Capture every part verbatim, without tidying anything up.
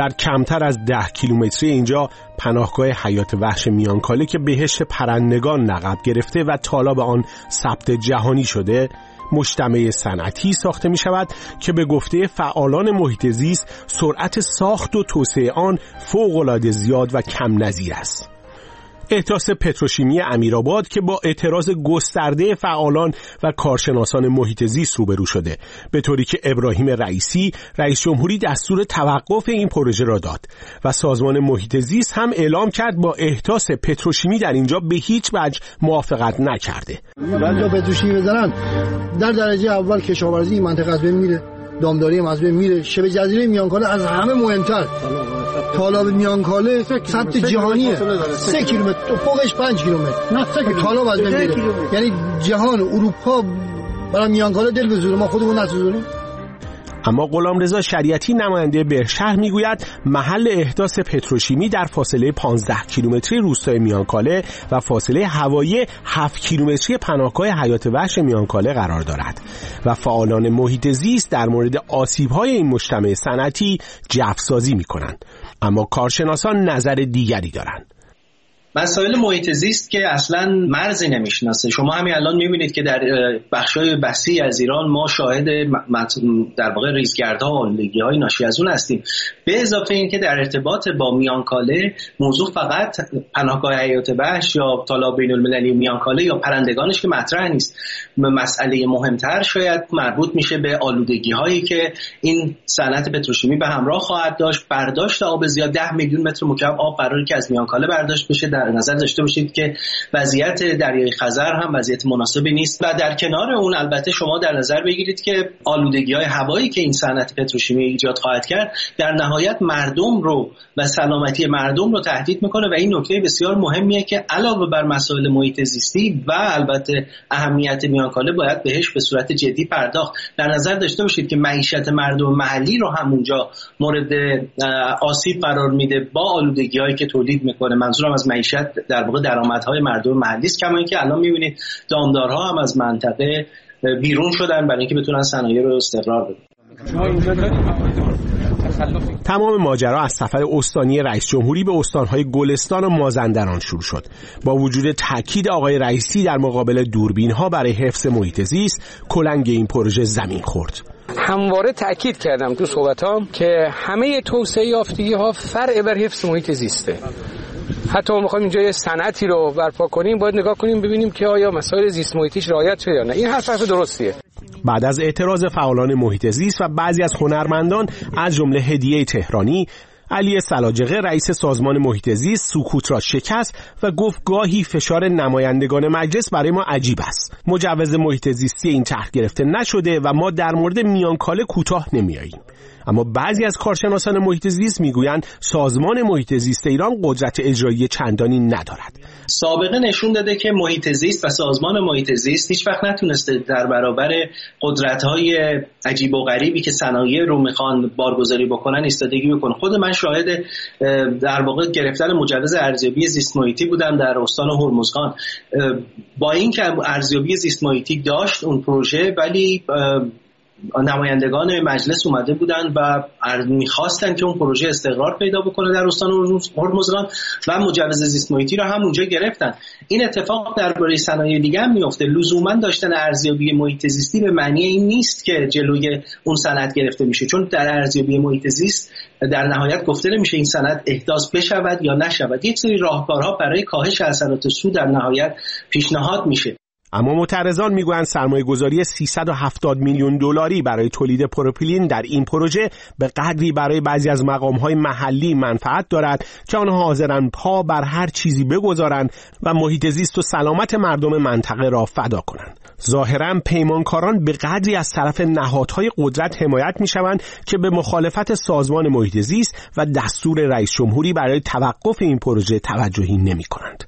در کمتر از ده کیلومتری اینجا پناهگاه حیات وحش میانکاله که بهشت پرندگان لقب گرفته و تالاب آن ثبت جهانی شده، مجتمع صنعتی ساخته می شود که به گفته فعالان محیط زیست سرعت ساخت و توسعه آن فوق‌العاده زیاد و کم نظیر است. احداث پتروشیمی امیرآباد که با اعتراض گسترده فعالان و کارشناسان محیط زیست روبرو شده، به طوری که ابراهیم رئیسی رئیس جمهوری دستور توقف این پروژه را داد و سازمان محیط زیست هم اعلام کرد با احداث پتروشیمی در اینجا به هیچ وجه موافقت نکرده. اینجا پتروشیمی بزنن در درجه اول کشاورزی این منطقه از بین میره، دامداری هم از بین میره، شبه جزیره میانکاله از همه مهمتر، تالاب میانکاله ثبت جهانیه، سه کیلومتر فوقش پنج کیلومتر تالاب از بین میره، یعنی جهان اروپا برای میانکاله دل بزنه، ما خودمون نسوزونیم. اما غلامرضا شریعتی نماینده بهشهر میگوید محل احداث پتروشیمی در فاصله پانزده کیلومتری روستای میانکاله و فاصله هوایی هفت کیلومتری پناهگاه حیات وحش میانکاله قرار دارد و فعالان محیط زیست در مورد آسیب‌های این مجتمع صنعتی جفسازی می‌کنند، اما کارشناسان نظر دیگری دارند. مسائل محیط زیست که اصلا مرزی نمیشناسه. شما همین الان میبینید که در بخشای وسیع از ایران ما شاهد در واقع ریزگردها و آلودگی‌های ناشی از اون هستیم. به اضافه این که در ارتباط با میانکاله موضوع فقط پناهگاه حیات وحش یا تالاب بین‌المللی میانکاله یا پرندگانش که مطرح نیست. مسئله مهمتر شاید مربوط میشه به آلودگی‌هایی که این صنعت پتروشیمی به همراه خواهد داشت. برداشت آب زیاد، ده میلیون متر مکعب آب قراره که از میانکاله برداشت بشه. در نظر داشته باشید که وضعیت دریای خزر هم وضعیت مناسبی نیست و در کنار اون البته شما در نظر بگیرید که آلودگی‌های هوایی که این صنعت پتروشیمی ایجاد خواهد کرد در نهایت مردم رو و سلامتی مردم رو تهدید میکنه و این نکته بسیار مهمیه که علاوه بر مسائل محیط زیستی و البته اهمیت میانکاله باید بهش به صورت جدی پرداخت. در نظر داشته باشید که معیشت مردم محلی رو هم اونجا مورد آسیب قرار میده با آلودگی‌هایی که تولید میکنه. منظورم از معیشت در واقع درآمدهای مردم محلی است، کما اینکه الان می‌بینید دامدارها هم از منطقه بیرون شدن برای اینکه بتونن صنایع رو استقرار بدن. تمام ماجرا از سفر استانی رئیس جمهوری به استان‌های گلستان و مازندران شروع شد. با وجود تاکید آقای رئیسی در مقابل دوربین‌ها برای حفظ محیط زیست، کلنگ این پروژه زمین خورد. همواره تاکید کردم تو صحبتام که همه توسعه یافتگی‌ها فرع بر حفظ محیط زیسته. حتی ما می‌خوایم اینجا یه صنعتی رو برپا کنیم، باید نگاه کنیم ببینیم که آیا مسائل زیست محیطیش رعایت شده یا نه. این حرف حرف درستیه. بعد از اعتراض فعالان محیط زیست و بعضی از هنرمندان از جمله هدیه تهرانی، علی سلاجقه رئیس سازمان محیط زیست سکوت را شکست و گفت گاهی فشار نمایندگان مجلس برای ما عجیب است. مجوز محیط زیستی این طرح گرفته نشده و ما در مورد میانکاله کوتاه نمیاییم. اما بعضی از کارشناسان محیط زیست میگویند سازمان محیط زیست ایران قدرت اجرایی چندانی ندارد. سابقه نشون داده که محیط زیست و سازمان محیط زیست هیچ وقت نتونسته در برابر قدرت‌های عجیب و غریبی که صنایع رو میخوان بارگذاری بکنن ایستادگی بکنه. خود من شاهد در واقع گرفتن مجوز ارزیابی زیست محیطی بودم در استان هرمزگان. با اینکه ارزیابی زیست محیطی داشت اون پروژه، ولی نمایندگان مجلس اومده بودن و میخواستن که اون پروژه استقرار پیدا بکنه در استان هرمزگان و مجوز زیست محیطی رو هم اونجا گرفتن. این اتفاق درباره صنایع دیگه هم میفته. لزوما داشتن ارزیابی محیط زیستی به معنی این نیست که جلوی اون صنعت گرفته میشه، چون در ارزیابی محیط زیست در نهایت گفته نمیشه این صنعت احداث بشود یا نشود. یک سری راهکارها برای کاهش اثرات سو در نهایت پیشنهاد میشه. اما معترضان میگویند سرمایه‌گذاری سیصد و هفتاد میلیون دلاری برای تولید پروپیلین در این پروژه به قدری برای بعضی از مقام‌های محلی منفعت دارد که آنها حاضرند پا بر هر چیزی بگذارند و محیط زیست و سلامت مردم منطقه را فدا کنند. ظاهراً پیمانکاران به قدری از طرف نهادهای قدرت حمایت می‌شوند که به مخالفت سازمان محیط زیست و دستور رئیس جمهوری برای توقف این پروژه توجهی نمی‌کنند.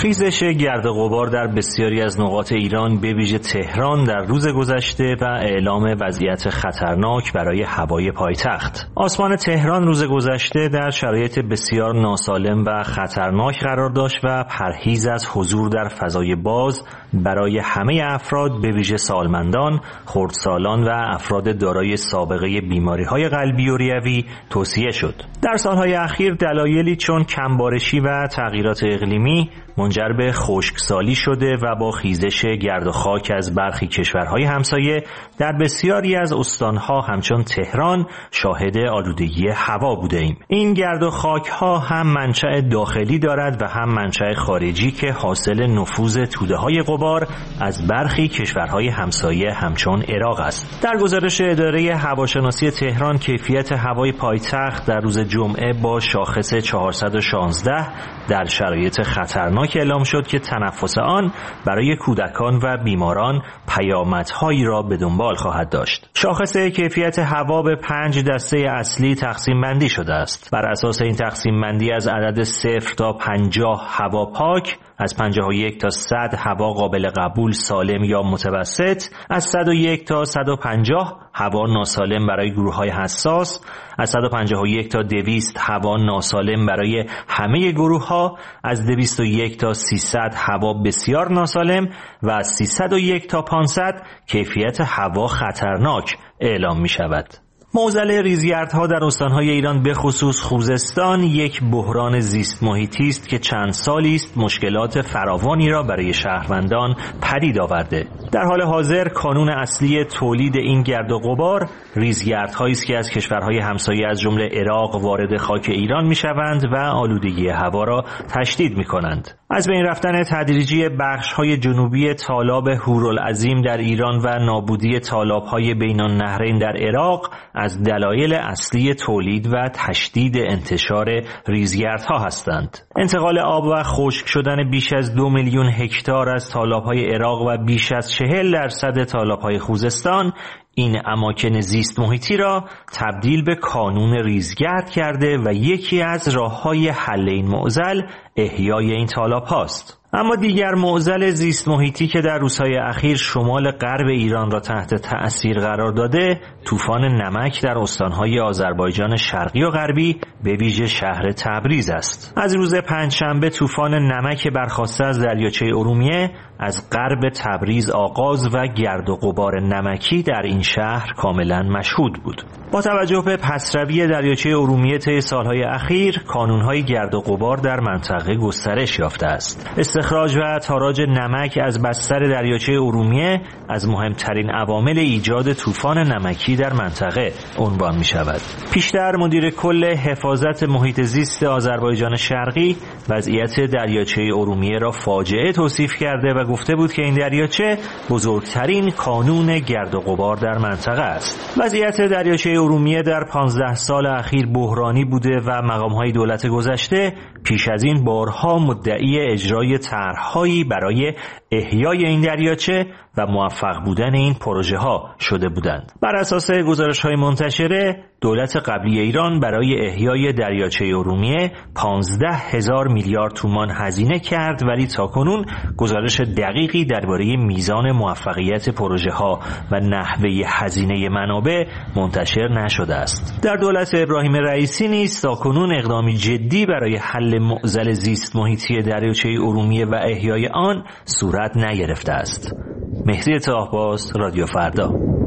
خیزش گرد و غبار در بسیاری از نقاط ایران به ویژه تهران در روز گذشته و اعلام وضعیت خطرناک برای هوای پایتخت. آسمان تهران روز گذشته در شرایط بسیار ناسالم و خطرناک قرار داشت و پرهیز از حضور در فضای باز برای همه افراد به ویژه سالمندان، خردسالان و افراد دارای سابقه بیماری‌های قلبی و ریوی توصیه شد. در سالهای اخیر دلایلی چون کمبارشی و تغییرات اقلیمی منجر به خشکسالی شده و با خیزش گرد و خاک از برخی کشورهای همسایه در بسیاری از استانها همچون تهران شاهد آلودگی هوا بوده ایم. این گرد و خاک ها هم منشأ داخلی دارد و هم منشأ خارجی که حاصل نفوذ توده های غبار از برخی کشورهای همسایه همچون عراق است. در گزارش اداره هواشناسی تهران کیفیت هوای پایتخت در روز جمعه با شاخص چهارصد و شانزده در شرایط خطرناک اعلام شد که تنفس آن برای کودکان و بیماران پیامدهایی را به دنبال خواهد داشت. شاخص کیفیت هوا به پنج دسته اصلی تقسیم بندی شده است. بر اساس این تقسیم بندی از عدد صفر تا پنجاه هوا پاک، از پنجاه و یک تا صد هوا قابل قبول سالم یا متوسط، از صد و یک تا صد و پنجاه هوا ناسالم برای گروه‌های حساس، از صد و پنجاه و یک تا دویست هوا ناسالم برای همه گروه‌ها، از دویست و یک تا سیصد هوا بسیار ناسالم و از سیصد و یک تا پانصد کیفیت هوا خطرناک اعلام می‌شود. معضل ریزگردها در استانهای ایران به خصوص خوزستان یک بحران زیست محیطی است که چند سالی است مشکلات فراوانی را برای شهروندان پدید آورده. در حال حاضر کانون اصلی تولید این گرد و غبار ریزگردهایی است که از کشورهای همسایه از جمله عراق وارد خاک ایران میشوند و آلودگی هوا را تشدید میکنند. از بین رفتن تدریجی بخش‌های جنوبی تالاب هورالعظیم در ایران و نابودی تالاب‌های بین النهرین در عراق از دلایل اصلی تولید و تشدید انتشار ریزگردها هستند. انتقال آب و خشک شدن بیش از دو میلیون هکتار از تالاب‌های عراق و بیش از چهل درصد تالاب‌های خوزستان این اماکن زیست محیطی را تبدیل به کانون ریزگرد کرده و یکی از راه‌های حل این معضل احیای این تالاب هاست. اما دیگر معضل زیست محیطی که در روزهای اخیر شمال غرب ایران را تحت تأثیر قرار داده، طوفان نمک در استانهای آذربایجان شرقی و غربی به ویژه شهر تبریز است. از روز پنجشنبه طوفان نمک برخاسته از دریاچه ارومیه از غرب تبریز آغاز و گرد و غبار نمکی در این شهر کاملا مشهود بود. با توجه به پسروی دریاچه ارومیه طی سالهای اخیر، کانونهای گرد و غبار در منطقه گسترش یافته است. استخراج و تاراج نمک از بستر دریاچه ارومیه از مهمترین عوامل ایجاد طوفان نمکی در منطقه عنوان می شود. پیشتر مدیر کل حفاظت محیط زیست آذربایجان شرقی وضعیت دریاچه ارومیه را فاجعه توصیف کرده و گفته بود که این دریاچه بزرگترین کانون گرد و غبار در منطقه است. وضعیت دریاچه ارومیه در پانزده سال اخیر بحرانی بوده و مقام‌های دولت گذشته پیش از این بارها مدعی اجرای طرح‌هایی برای احیای این دریاچه و موفق بودن این پروژه ها شده بودند. بر اساس گزارش‌های منتشره، دولت قبلی ایران برای احیای دریاچه ارومیه پانزده هزار میلیارد تومان هزینه کرد، ولی تاکنون گزارش دقیقی درباره میزان موفقیت پروژه ها و نحوه هزینه منابع منتشر نشده است. در دولت ابراهیم رئیسی نیز تاکنون اقدامی جدی برای حل معضل زیست محیطی دریاچه ارومیه و احیای آن صورت نگرفته است. مهدی طاهباز، رادیو فردا.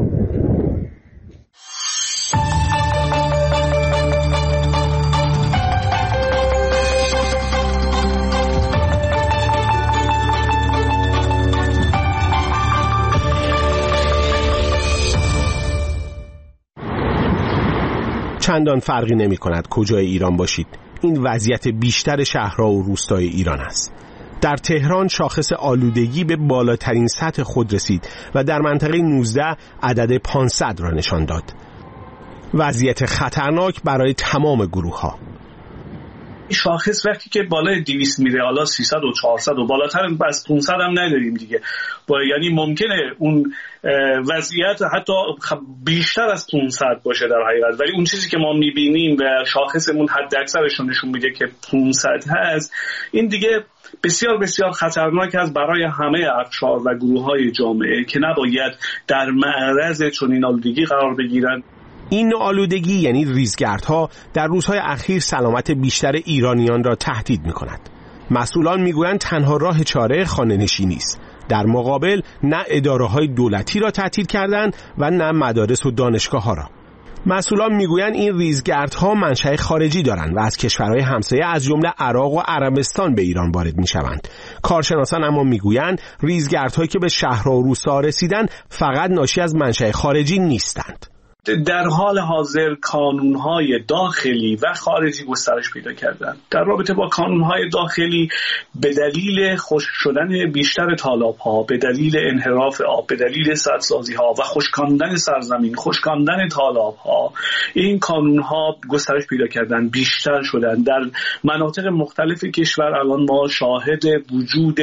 چندان فرقی نمی کند کجای ایران باشید، این وضعیت بیشتر شهرها و روستای ایران است. در تهران شاخص آلودگی به بالاترین سطح خود رسید و در منطقه نوزده عدد پانصد را نشان داد. وضعیت خطرناک برای تمام گروه ها. شاخص وقتی که بالای دویست میره، حالا سیصد و چهارصد و بالاتر از پانصد هم نداریم دیگه، با یعنی ممکنه اون وضعیت حتی بیشتر از پانصد باشه در حقیقت، ولی اون چیزی که ما میبینیم و شاخصمون حد اکثرش نشون میده که پانصد هست، این دیگه بسیار بسیار خطرناک است برای همه اقشار و گروه‌های جامعه که نباید در معرض چنین آلودگی قرار بگیرند. این نوع آلودگی یعنی ریزگردها در روزهای اخیر سلامت بیشتر ایرانیان را تهدید می‌کند. مسئولان میگویند تنها راه چاره خانه‌نشینی است. در مقابل نه اداره‌های دولتی را تعطیل کردند و نه مدارس و دانشگاه‌ها را. مسئولان میگویند این ریزگردها منشأ خارجی دارند و از کشورهای همسایه از جمله عراق و عربستان به ایران وارد میشوند. کارشناسان اما میگویند ریزگردهایی که به شهرها و روستاها رسیدند فقط ناشی از منشأ خارجی نیستند. در حال حاضر کانونهای داخلی و خارجی گسترش پیدا کردند. در رابطه با کانونهای داخلی به دلیل خشک شدن بیشتر تالاب‌ها، به دلیل انحراف آب، به دلیل سدسازی‌ها و خشکاندن سرزمین، خشکاندن تالاب‌ها، این کانونها گسترش پیدا کردند، بیشتر شدند. در مناطق مختلف کشور الان ما شاهد وجود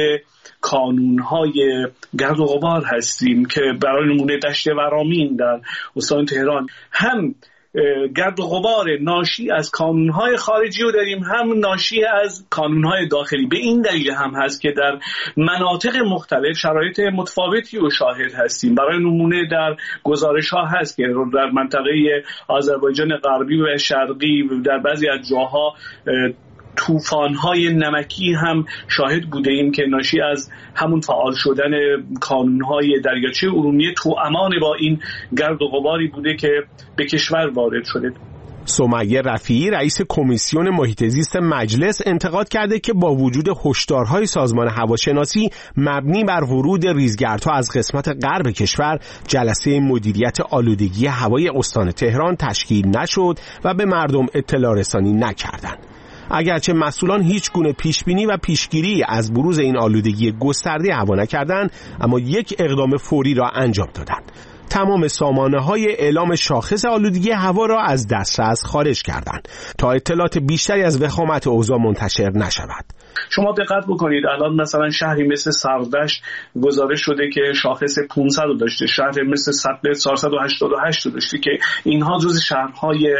کانون‌های گرد و غبار هستیم که برای نمونه دشت ورامین در استان تهران هم گرد و غبار ناشی از کانون‌های خارجی رو داریم، هم ناشی از کانون‌های داخلی. به این دلیل هم هست که در مناطق مختلف شرایط متفاوتی رو شاهد هستیم. برای نمونه در گزارش‌ها هست که در منطقه آذربایجان غربی و شرقی در بعضی از جاها طوفان‌های نمکی هم شاهد بوده ایم که ناشی از همون فعال شدن کانون‌های دریاچه ارومیه توامان با این گرد و غباری بوده که به کشور وارد شده. سمیه رفیعی رئیس کمیسیون محیط زیست مجلس انتقاد کرده که با وجود هشدارهای سازمان هواشناسی مبنی بر ورود ریزگردها از قسمت غرب کشور، جلسه مدیریت آلودگی هوای استان تهران تشکیل نشد و به مردم اطلاع رسانی نکردند. اگرچه مسئولان هیچ گونه پیشبینی و پیشگیری از بروز این آلودگی گسترده هوا نکردند، اما یک اقدام فوری را انجام دادند. تمام سامانه‌های اعلام شاخص آلودگی هوا را از دسترس خارج کردند تا اطلاعات بیشتری از وخامت اوضاع منتشر نشود. شما دقت بکنید الان مثلا شهری مثل سردشت گزارش شده که شاخص پانصد رو داشته، شهر مثل سطل چهارصد و هشتاد و هشت رو داشته که اینها جز شهرهای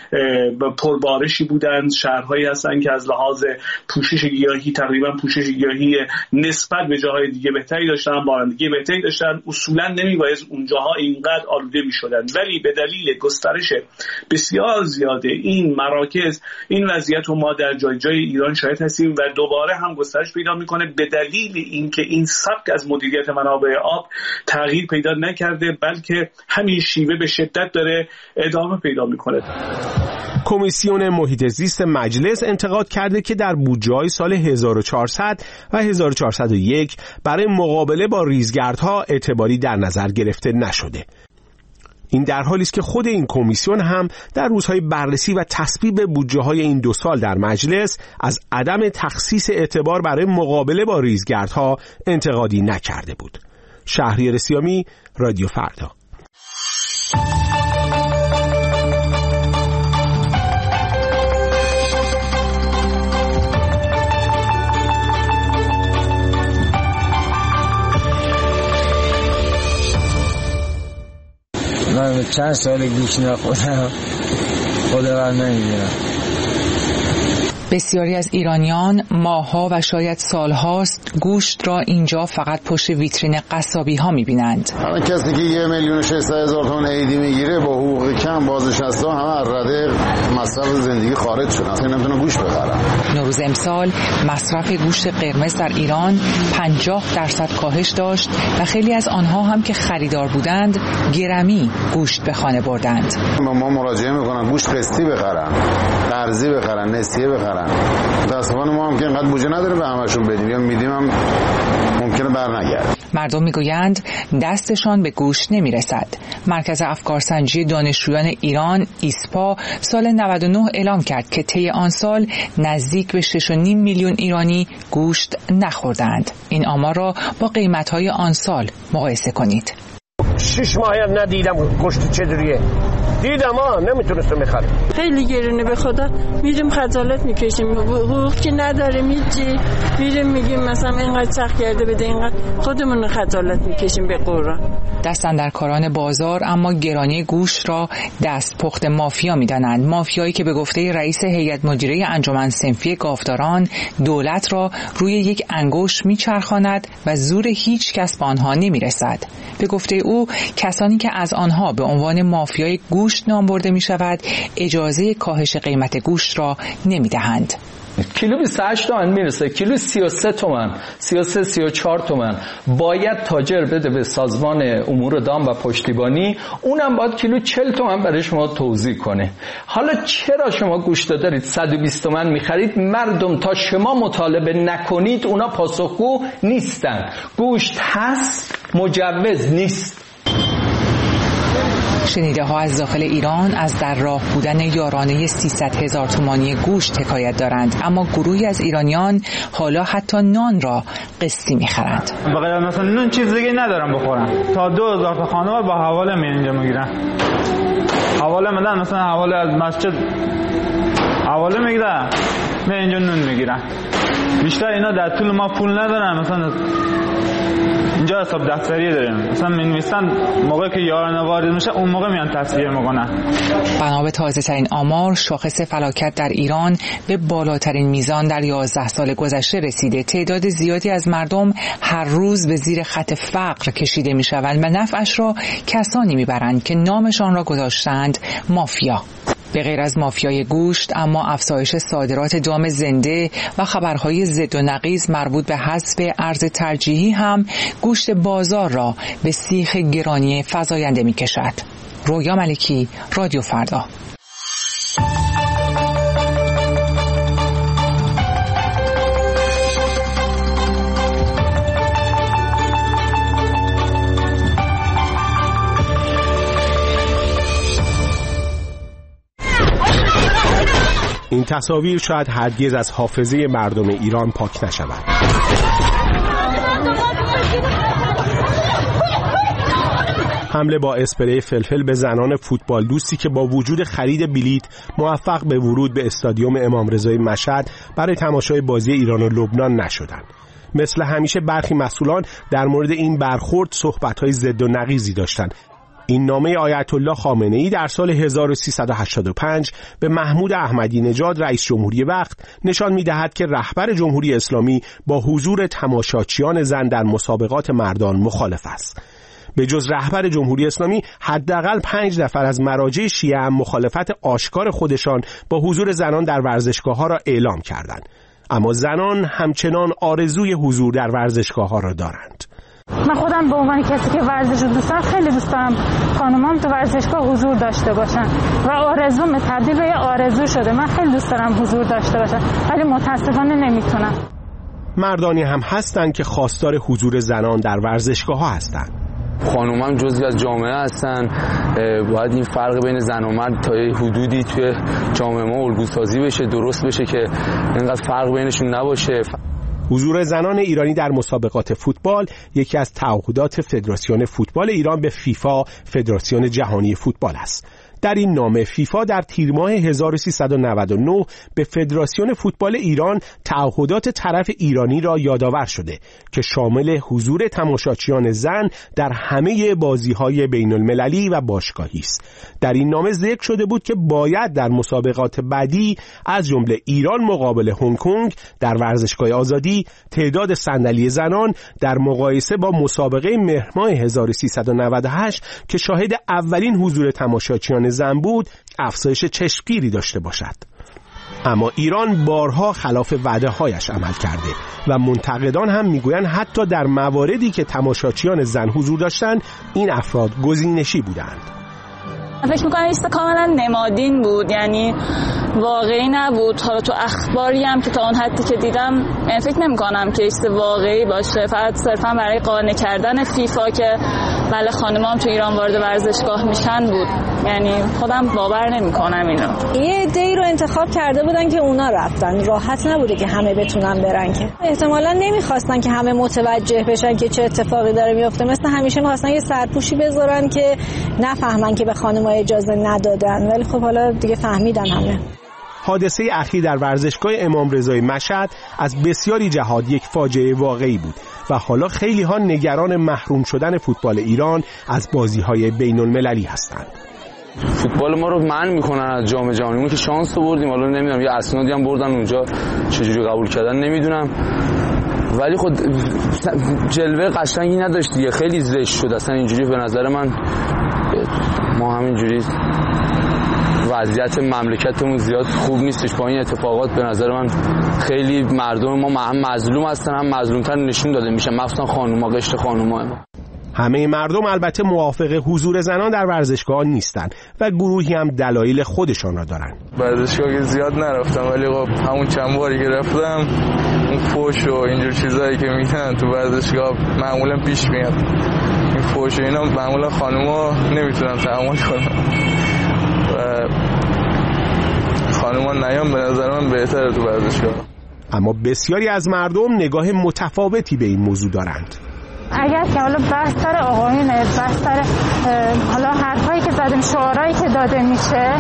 پربارشی بودند، شهرهایی هستند که از لحاظ پوشش گیاهی تقریبا پوشش گیاهی نسبت به جاهای دیگه بهتری داشتن، بارندگی بهتری داشتن. اصولا نمیبایست اونجاها اینقدر آلوده میشدن، ولی به دلیل گسترش بسیار زیاده این مراکز، این وضعیت رو ما در جای جای ایران شاهد هستیم و دوباره هم گسترش پیدا میکنه به دلیل اینکه این سبک از مدیریت منابع آب تغییر پیدا نکرده، بلکه همین شیوه به شدت داره ادامه پیدا میکنه. کمیسیون محیط زیست مجلس انتقاد کرده که در بودجه‌های سال هزار و چهارصد و هزار و چهارصد و یک برای مقابله با ریزگردها اعتباری در نظر گرفته نشده. این در حالی است که خود این کمیسیون هم در روزهای بررسی و تصویب بودجه‌های این دو سال در مجلس از عدم تخصیص اعتبار برای مقابله با ریزگردها انتقادی نکرده بود. شهریار سیامی، رادیو فردا. من چند سال گوش نخوردم، خدا من نمیدونم. بسیاری از ایرانیان ماه‌ها و شاید سال‌هاست گوشت را اینجا فقط پشت ویترین قصابی ها می‌بینند. همه کسی که یه میلیون و ششصد هزار تومان عیدی میگیره با حقوق کم بازنشسته همه از رده مصرف زندگی خارج شدن، اصلا نمیتونن گوشت بخرن. نوروز امسال مصرف گوشت قرمز در ایران پنجاه درصد کاهش داشت و خیلی از آنها هم که خریدار بودند گرمی گوشت به خانه بردند. ما مراجعه میکنن گوشت قسطی بخرن، قرضی بخرن، نسیه بخرن. متاسفانه ما هم که اینقدر بودجه نداریم به همشون بدیم، یا میدیم هم ممکنه برنگرد. مردم میگویند دستشان به گوشت نمیرسد. مرکز افکارسنجی دانشجویان ایران ایسپا سال نود و نه اعلام کرد که طی آن سال نزدیک به شش و نیم میلیون ایرانی گوشت نخوردند. این آمار را با قیمت‌های آن سال مقایسه کنید. شش ماهی ندیدم گوشت چجوریه. دیدم ها نمیتونستم بخرم. خیلی گرونه به خدا. میریم خجالت میکشیم، حقوق که نداریم هیچی. میریم میگیم مثلا اینقدر سخت کرده بده، اینقدر خودمون خجالت میکشیم به قرآن. دستاندرکاران بازار اما گرانی گوشت را دست پخت مافیا میدانند. مافیایی که به گفته رئیس هیئت مدیره انجمن صنفی گاوداران دولت را روی یک انگشت میچرخاند و زور هیچ کس به آنها نمیرسد. به گفته او کسانی که از آنها به عنوان مافیای گوشت نام برده می شود اجازه کاهش قیمت گوشت را نمی دهند. کیلو بیست و هشت تومن میرسه، کیلو سی و سه تومن، سی و سه سی و چهار تومن باید تاجر بده به سازمان امور دام و پشتیبانی، اونم باید کیلو چهل تومن برای شما توزیع کنه. حالا چرا شما گوشت دارید صد و بیست تومن میخرید؟ مردم تا شما مطالبه نکنید اونا پاسخگو نیستن. گوشت هست، مجوز نیست. شنیده ها از داخل ایران از در راه بودن یارانه سیصد هزار تومانی گوشت حکایت دارند، اما گروهی از ایرانیان حالا حتی نان را قسطی میخرند. بغیر مثلا نون چیز دیگه ندارم بخورم، تا دو هزار تا خانوار با حواله می اینجا میگیرن. حواله میدن، مثلا حواله از مسجد حواله میگیرن، می اینجا نون میگیرن. بیشتر اینا در طول ما پول ندارن، مثلا اینجا حساب دفتری داریم، مثلا می‌نویسن موقعی که یارانه وارد میشه اون موقع میان تصویه میکنن. بنا به تازه ترین آمار شاخص فلاکت در ایران به بالاترین میزان در یازده سال گذشته رسیده. تعداد زیادی از مردم هر روز به زیر خط فقر کشیده میشوند و نفعش را کسانی میبرند که نامشان را گذاشتند مافیا. به غیر از مافیای گوشت اما افزایش صادرات دام زنده و خبرهای ضد و نقیض مربوط به حذف ارز ترجیحی هم گوشت بازار را به سیخ گرانی فزاینده می کشد. رویا ملکی، رادیو فردا. این تصاویر شاید هرگز از حافظه مردم ایران پاک نشود. حمله با اسپری فلفل به زنان فوتبال دوستی که با وجود خرید بلیت موفق به ورود به استادیوم امام رضای مشهد برای تماشای بازی ایران و لبنان نشدند. مثل همیشه برخی مسئولان در مورد این برخورد صحبت‌های ضد و نقیضی داشتند. این نامه آیت الله خامنه‌ای در سال هزار و سیصد و هشتاد و پنج به محمود احمدی نژاد رئیس جمهوری وقت نشان می‌دهد که رهبر جمهوری اسلامی با حضور تماشاچیان زن در مسابقات مردان مخالف است. به جز رهبر جمهوری اسلامی حداقل پنج نفر از مراجع شیعه هم مخالفت آشکار خودشان با حضور زنان در ورزشگاه‌ها را اعلام کردند. اما زنان همچنان آرزوی حضور در ورزشگاه‌ها را دارند. من خودم به عنوان کسی که ورزش رو دوست دارم خیلی دوست دارم خانمام تو ورزشگاه حضور داشته باشن و آرزوم تبدیل به آرزو شده. من خیلی دوست دارم حضور داشته باشن ولی متاسفانه نمیتونم. مردانی هم هستند که خواستار حضور زنان در ورزشگاه‌ها هستند. خانومم جزئی از جامعه هستن، باید این فرق بین زن و مرد تا یه حدودی توی جامعه ما الگوسازی بشه، درست بشه که اینقدر فرق بینشون نباشه. حضور زنان ایرانی در مسابقات فوتبال یکی از تعهدات فدراسیون فوتبال ایران به فیفا، فدراسیون جهانی فوتبال است. در این نامه فیفا در تیر ماه هزار و سیصد و نود و نه به فدراسیون فوتبال ایران تعهدات طرف ایرانی را یادآور شده که شامل حضور تماشاچیان زن در همه بازی‌های بین‌المللی و باشگاهی است. در این نامه ذکر شده بود که باید در مسابقات بعدی از جمله ایران مقابل هنگ کنگ در ورزشگاه آزادی تعداد صندلی زنان در مقایسه با مسابقه مهر ماه هزار و سیصد و نود و هشت که شاهد اولین حضور تماشاچیان زن بود افزایش چشمگیری داشته باشد. اما ایران بارها خلاف وعده هایش عمل کرده و منتقدان هم میگویند حتی در مواردی که تماشاچیان زن حضور داشتند این افراد گزینشی بودند. فکر میکنم ایست کاملا نمادین بود، یعنی واقعی نبود. حالا تو اخباری هم که تا اون حدی که دیدم فکر نمی کنم که ایست واقعی باشه، فقط صرفا برای قانع کردن فیفا که بله خانمام تو ایران وارد ورزشگاه میشن بود. یعنی خودم باور نمیکنم اینو. یه عده‌ای رو انتخاب کرده بودن که اونا رفتن، راحت نبوده که همه بتونن برن، که احتمالاً نمیخواستن که همه متوجه بشن که چه اتفاقی داره میفته. مثل همیشه میخواستن یه سرپوشی بذارن که نفهمن که به خانم‌ها اجازه ندادن، ولی خب حالا دیگه فهمیدن همه. حادثه اخیر در ورزشگاه امام رضای مشهد از بسیاری جهات یک فاجعه واقعی بود و حالا خیلی ها نگران محروم شدن فوتبال ایران از بازی‌های بین‌المللی هستند. فوتبال ما رو منع میکنن از جام جهانی. ما که شانس رو بردیم، حالا نمیدونم یه اسنادی هم بردن اونجا، چجوری قبول کردن نمیدونم، ولی خود جلوه قشنگی نداشت دیگه، خیلی زشت شد اصلا. اینجوری به نظر من ما همینجوری وضعیت مملکتمون زیاد خوب نیستش با این اتفاقات. به نظر من خیلی مردم ما هم مظلوم هستن، هم مظلومتر نشون داده میشن، مخصوصا خانوما، قشر خانوما. همه مردم البته موافق حضور زنان در ورزشگاه نیستن و گروهی هم دلایل خودشان را دارن. ورزشگاه زیاد نرفتم، ولی خب همون چند باری که رفتم اون فوش و اینجور چیزایی که میگن تو ورزشگاه معمولا پیش میاد. این فوش و اینا معمولا خانوما نمیتونن تحمل کنن و خانوما نیام به نظر من بهتره تو ورزشگاه. اما بسیاری از مردم نگاه متفاوتی به این موضوع دارند. اگر که حالا بحث سر آقایونه، بحث سر حالا حرفایی که زده، شعارهایی که داده میشه،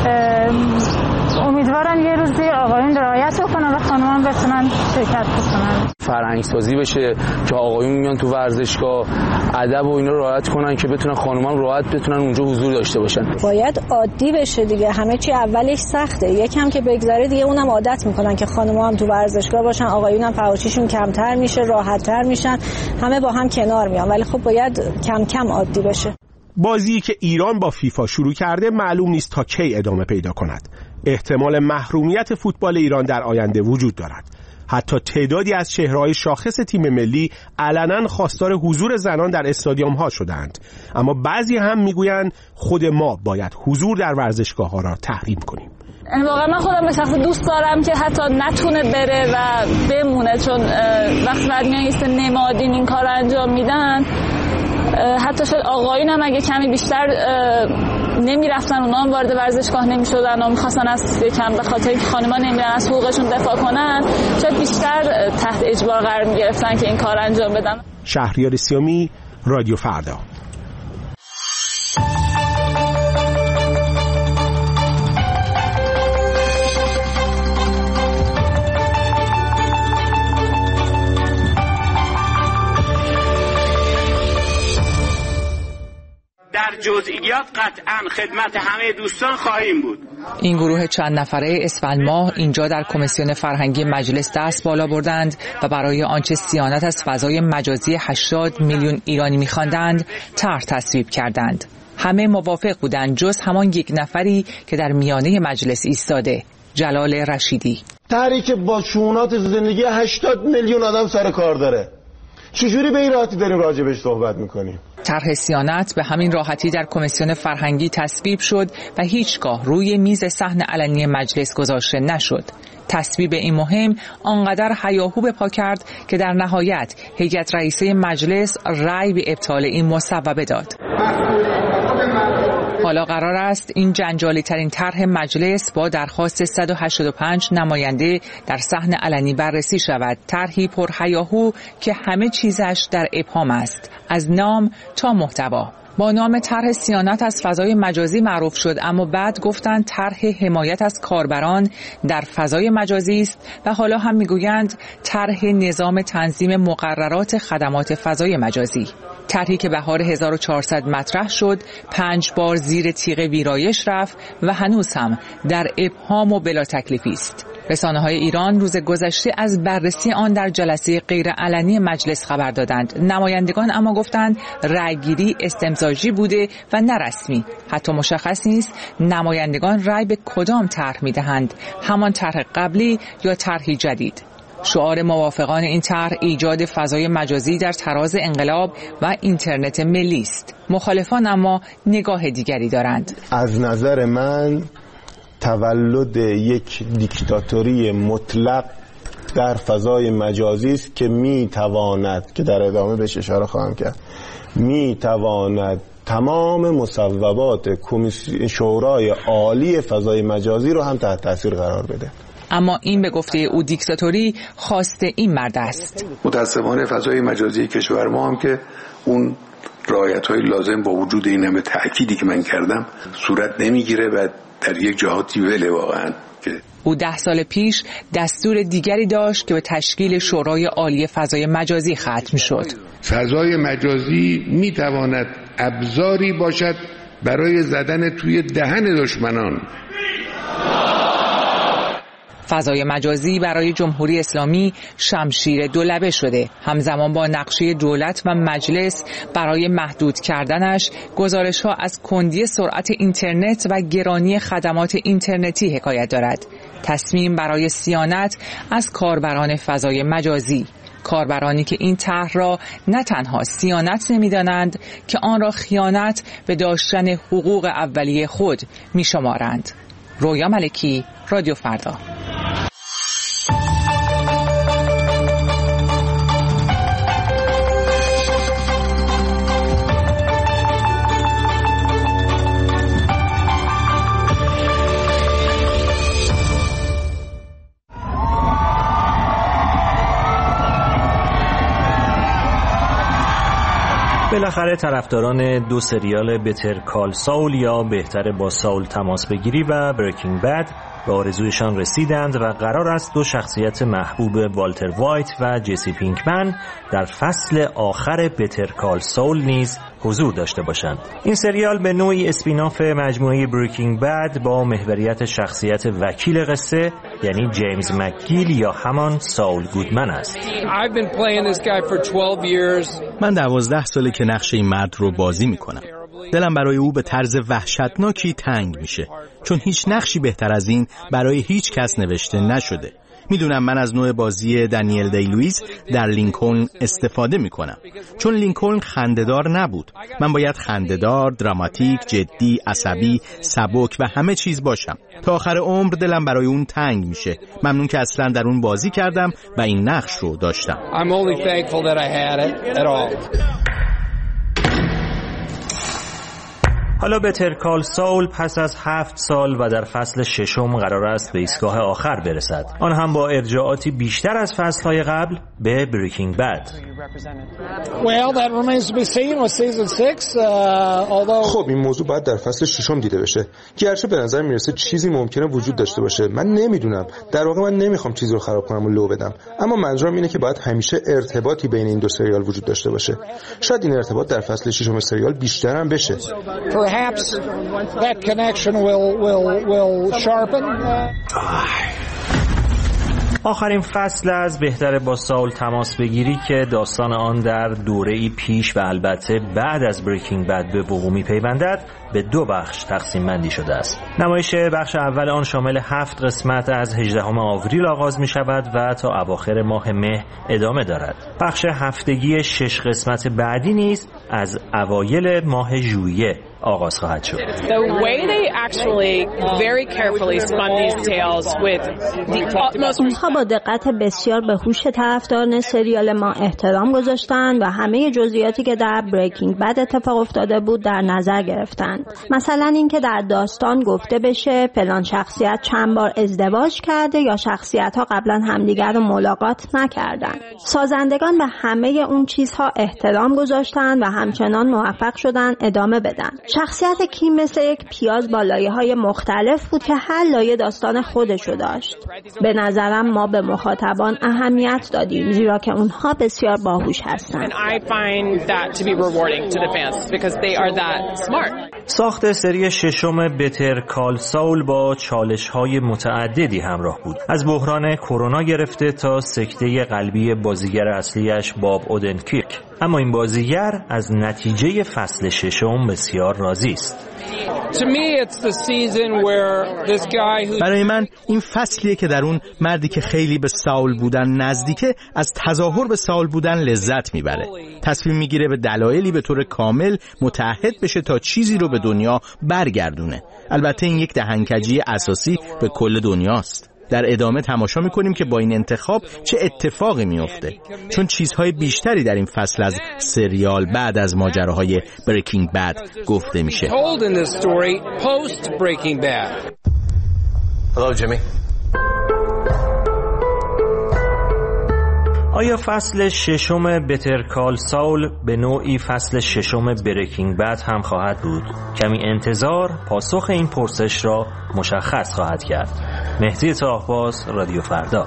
امیدوارم یه روزی آقایون رعایت بکنن و خانومان بتونن شرکت بکنن. فرهنگ سازی بشه که آقایون میان تو ورزشگاه ادب و اینا رعایت کنن که بتونن خانومان راحت بتونن اونجا حضور داشته باشن. باید عادی بشه دیگه، همه چی اولش سخته، یکم که بگذره دیگه اونم عادت میکنن که خانوما هم تو ورزشگاه باشن، آقایون هم فحاشیشون کمتر میشه، راحت‌تر میشن، همه با هم کنار میان. ولی خب باید کم کم عادی بشه. بازی که ایران با فیفا شروع کرده معلوم نیست تا کی ادامه پیدا کند. احتمال محرومیت فوتبال ایران در آینده وجود دارد. حتی تعدادی از چهره‌های شاخص تیم ملی علنا خواستار حضور زنان در استادیوم‌ها شدند، اما بعضی هم میگویند خود ما باید حضور در ورزشگاه‌ها را تحریم کنیم. واقعا من خودم به شخص دوست دارم که حتی نتونه بره و بمونه، چون وقتی بعد میایسته نمادین این کار انجام میدن، حتی شاید آقایون هم اگه کمی بیشتر نمیرفتن، اونا هم وارد ورزشگاه نمیشدن و میخواستن از یکم به خاطر اینکه خانم‌ها نمیرن از حقوقشون دفاع کنن، شاید بیشتر تحت اجبار قرار میگرفتن که این کار انجام بدن. شهریار سیامی، رادیو فردا. در جزئیات قطعا خدمت همه دوستان خواهیم بود. این گروه چند نفره اسفند ماه اینجا در کمیسیون فرهنگی مجلس دست بالا بردند و برای آنچه صیانت از فضای مجازی هشتاد میلیون ایرانی می‌خواندند طرح تصویب کردند. همه موافق بودند جز همان یک نفری که در میانه مجلس ایستاده، جلال رشیدی. طرحی که با شؤونات زندگی هشتاد میلیون آدم سر کار داره، چجوری به این راحتی داریم راجبش صحبت میکنیم؟ طرح صیانت به همین راحتی در کمیسیون فرهنگی تصویب شد و هیچگاه روی میز صحن علنی مجلس گذاشته نشد. تصویب این مهم آنقدر هیاهو به پا کرد که در نهایت هیئت رئیسه مجلس رأی به ابطال این مصوبه داد. حالا قرار است این جنجالی ترین طرح مجلس با درخواست صد و هشتاد و پنج نماینده در صحن علنی بررسی شود. طرحی پر هیاهو که همه چیزش در ابهام است، از نام تا محتوا. با نام طرح صیانت از فضای مجازی معروف شد، اما بعد گفتند طرح حمایت از کاربران در فضای مجازی است و حالا هم میگویند طرح نظام تنظیم مقررات خدمات فضای مجازی. طرحی که بهار هزار و چهارصد مطرح شد، پنج بار زیر تیغ ویرایش رفت و هنوز هم در ابهام و بلا تکلیفی است. رسانه‌های ایران روز گذشته از بررسی آن در جلسه غیرعلنی مجلس خبر دادند. نمایندگان اما گفتند رأیگیری استمزاجی بوده و نه رسمی. حتی مشخص نیست نمایندگان رأی به کدام طرح می‌دهند، همان طرح قبلی یا طرحی جدید. شعار موافقان این طرح ایجاد فضای مجازی در تراز انقلاب و اینترنت ملی است. مخالفان اما نگاه دیگری دارند. از نظر من تولد یک دیکتاتوری مطلق در فضای مجازی است که میتواند، که در ادامه بهش اشاره خواهم کرد، میتواند تمام مصوبات کمیسیون شورای عالی فضای مجازی رو هم تحت تاثیر قرار بده. اما این به گفته او دیکتاتوری خواست این مرد است. متاسفانه فضای مجازی کشور ما هم که اون رعایت‌های لازم با وجود این همه تأکیدی که من کردم صورت نمیگیره و در یک جهاتی وله واقعا. او ده سال پیش دستور دیگری داشت که به تشکیل شورای عالی فضای مجازی ختم شد. فضای مجازی میتواند ابزاری باشد برای زدن توی دهن دشمنان. فضای مجازی برای جمهوری اسلامی شمشیر دولبه شده. همزمان با نقشه دولت و مجلس برای محدود کردنش، گزارش‌ها از کندی سرعت اینترنت و گرانی خدمات اینترنتی حکایت دارد. تصمیم برای صیانت از کاربران فضای مجازی، کاربرانی که این طرح را نه تنها صیانت نمی‌دانند که آن را خیانت به داشتن حقوق اولیه خود می‌شمارند. رویا ملکی، رادیو فردا. بالاخره طرفداران دو سریال بتر کال ساول یا بهتر با ساول تماس بگیری و بریکینگ بد به آرزویشان رسیدند و قرار است دو شخصیت محبوب والتر وایت و جسی پینکمن در فصل آخر بتر کال ساول نیز حضور داشته باشند. این سریال به نوعی اسپیناف مجموعه بریکینگ بد با محوریت شخصیت وکیل قصه یعنی جیمز مکگیل یا همان ساول گودمن است. من دوازده ساله که نقش این مرد رو بازی میکنم. دلم برای او به طرز وحشتناکی تنگ میشه، چون هیچ نقشی بهتر از این برای هیچ کس نوشته نشده. میدونم من از نوع بازی دنیل دی لوئیس در لینکلن استفاده میکنم، چون لینکلن خنده‌دار نبود. من باید خنده‌دار، دراماتیک، جدی، عصبی، سبک و همه چیز باشم. تا آخر عمر دلم برای اون تنگ میشه. ممنون که اصلا در اون بازی کردم و این نقش رو داشتم. I'm only thankful that I had it at all. حالا بتر کال ساول پس از هفت سال و در فصل ششم قرار است به ایستگاه آخر برسد، آن هم با ارجاعاتی بیشتر از فصل‌های قبل به بریکینگ بد. خب این موضوع باید در فصل ششم دیده بشه، گرچه به نظر میرسه چیزی ممکنه وجود داشته باشه. من نمیدونم، در واقع من نمیخوام چیزی رو خراب کنم و لو بدم، اما منظورم اینه که باید همیشه ارتباطی بین این دو سریال وجود داشته باشه. شاید این ارتباط در فصل ششم سریال بیشتر هم بشه. Perhaps that connection will will will sharpen. آخرین فصل از بهتر با ساول تماس بگیری که داستان آن در دوره‌ای پیش و البته بعد از بریکینگ بد به وقوع می‌پیوندد به دو بخش تقسیم بندی شده است. نمایش بخش اول آن شامل هفت قسمت از هجدهم آوریل آغاز می شود و تا اواخر ماه مه ادامه دارد. بخش هفتگی شش قسمت بعدی نیز از اوایل ماه ژوئیه آغاز خواهد شد. اونها با دقت بسیار به هوش طرفداران سریال ما احترام گذاشتند و همه جزئیاتی که در بریکینگ بد اتفاق افتاده بود در نظر گرفتند. مثلا اینکه در داستان گفته بشه فلان شخصیت چند بار ازدواج کرده یا شخصیت ها قبلا همدیگر رو ملاقات نکردن. سازندگان به همه اون چیزها احترام گذاشتند و همچنان موفق شدن ادامه بدن. شخصیت کیم مثل یک پیاز با لایه‌های مختلف بود که هر لایه داستان خودشو داشت. به نظرم ما به مخاطبان اهمیت دادیم زیرا که اونها بسیار باهوش هستند. ساخت سری ششم بتر کال ساول با چالش‌های متعددی همراه بود. از بحران کرونا گرفته تا سکته قلبی بازیگر اصلیش باب اودنکیرک. اما این بازیگر از نتیجه فصل ششم بسیار راضی است. برای من این فصلیه که در اون مردی که خیلی به ساول بودن نزدیکه از تظاهر به ساول بودن لذت میبره. تصمیم میگیره به دلایلی به طور کامل متعهد بشه تا چیزی رو به دنیا برگردونه. البته این یک دهنکجی اساسی به کل دنیاست. در ادامه تماشا میکنیم که با این انتخاب چه اتفاقی میفته، چون چیزهای بیشتری در این فصل از سریال بعد از ماجراهای بریکینگ بد گفته میشه. Hello, Jimmy. آیا فصل ششم بتر کال ساول به نوعی فصل ششم بریکینگ بد هم خواهد بود؟ کمی انتظار پاسخ این پرسش را مشخص خواهد کرد. مهدی طاهباز، رادیو فردا.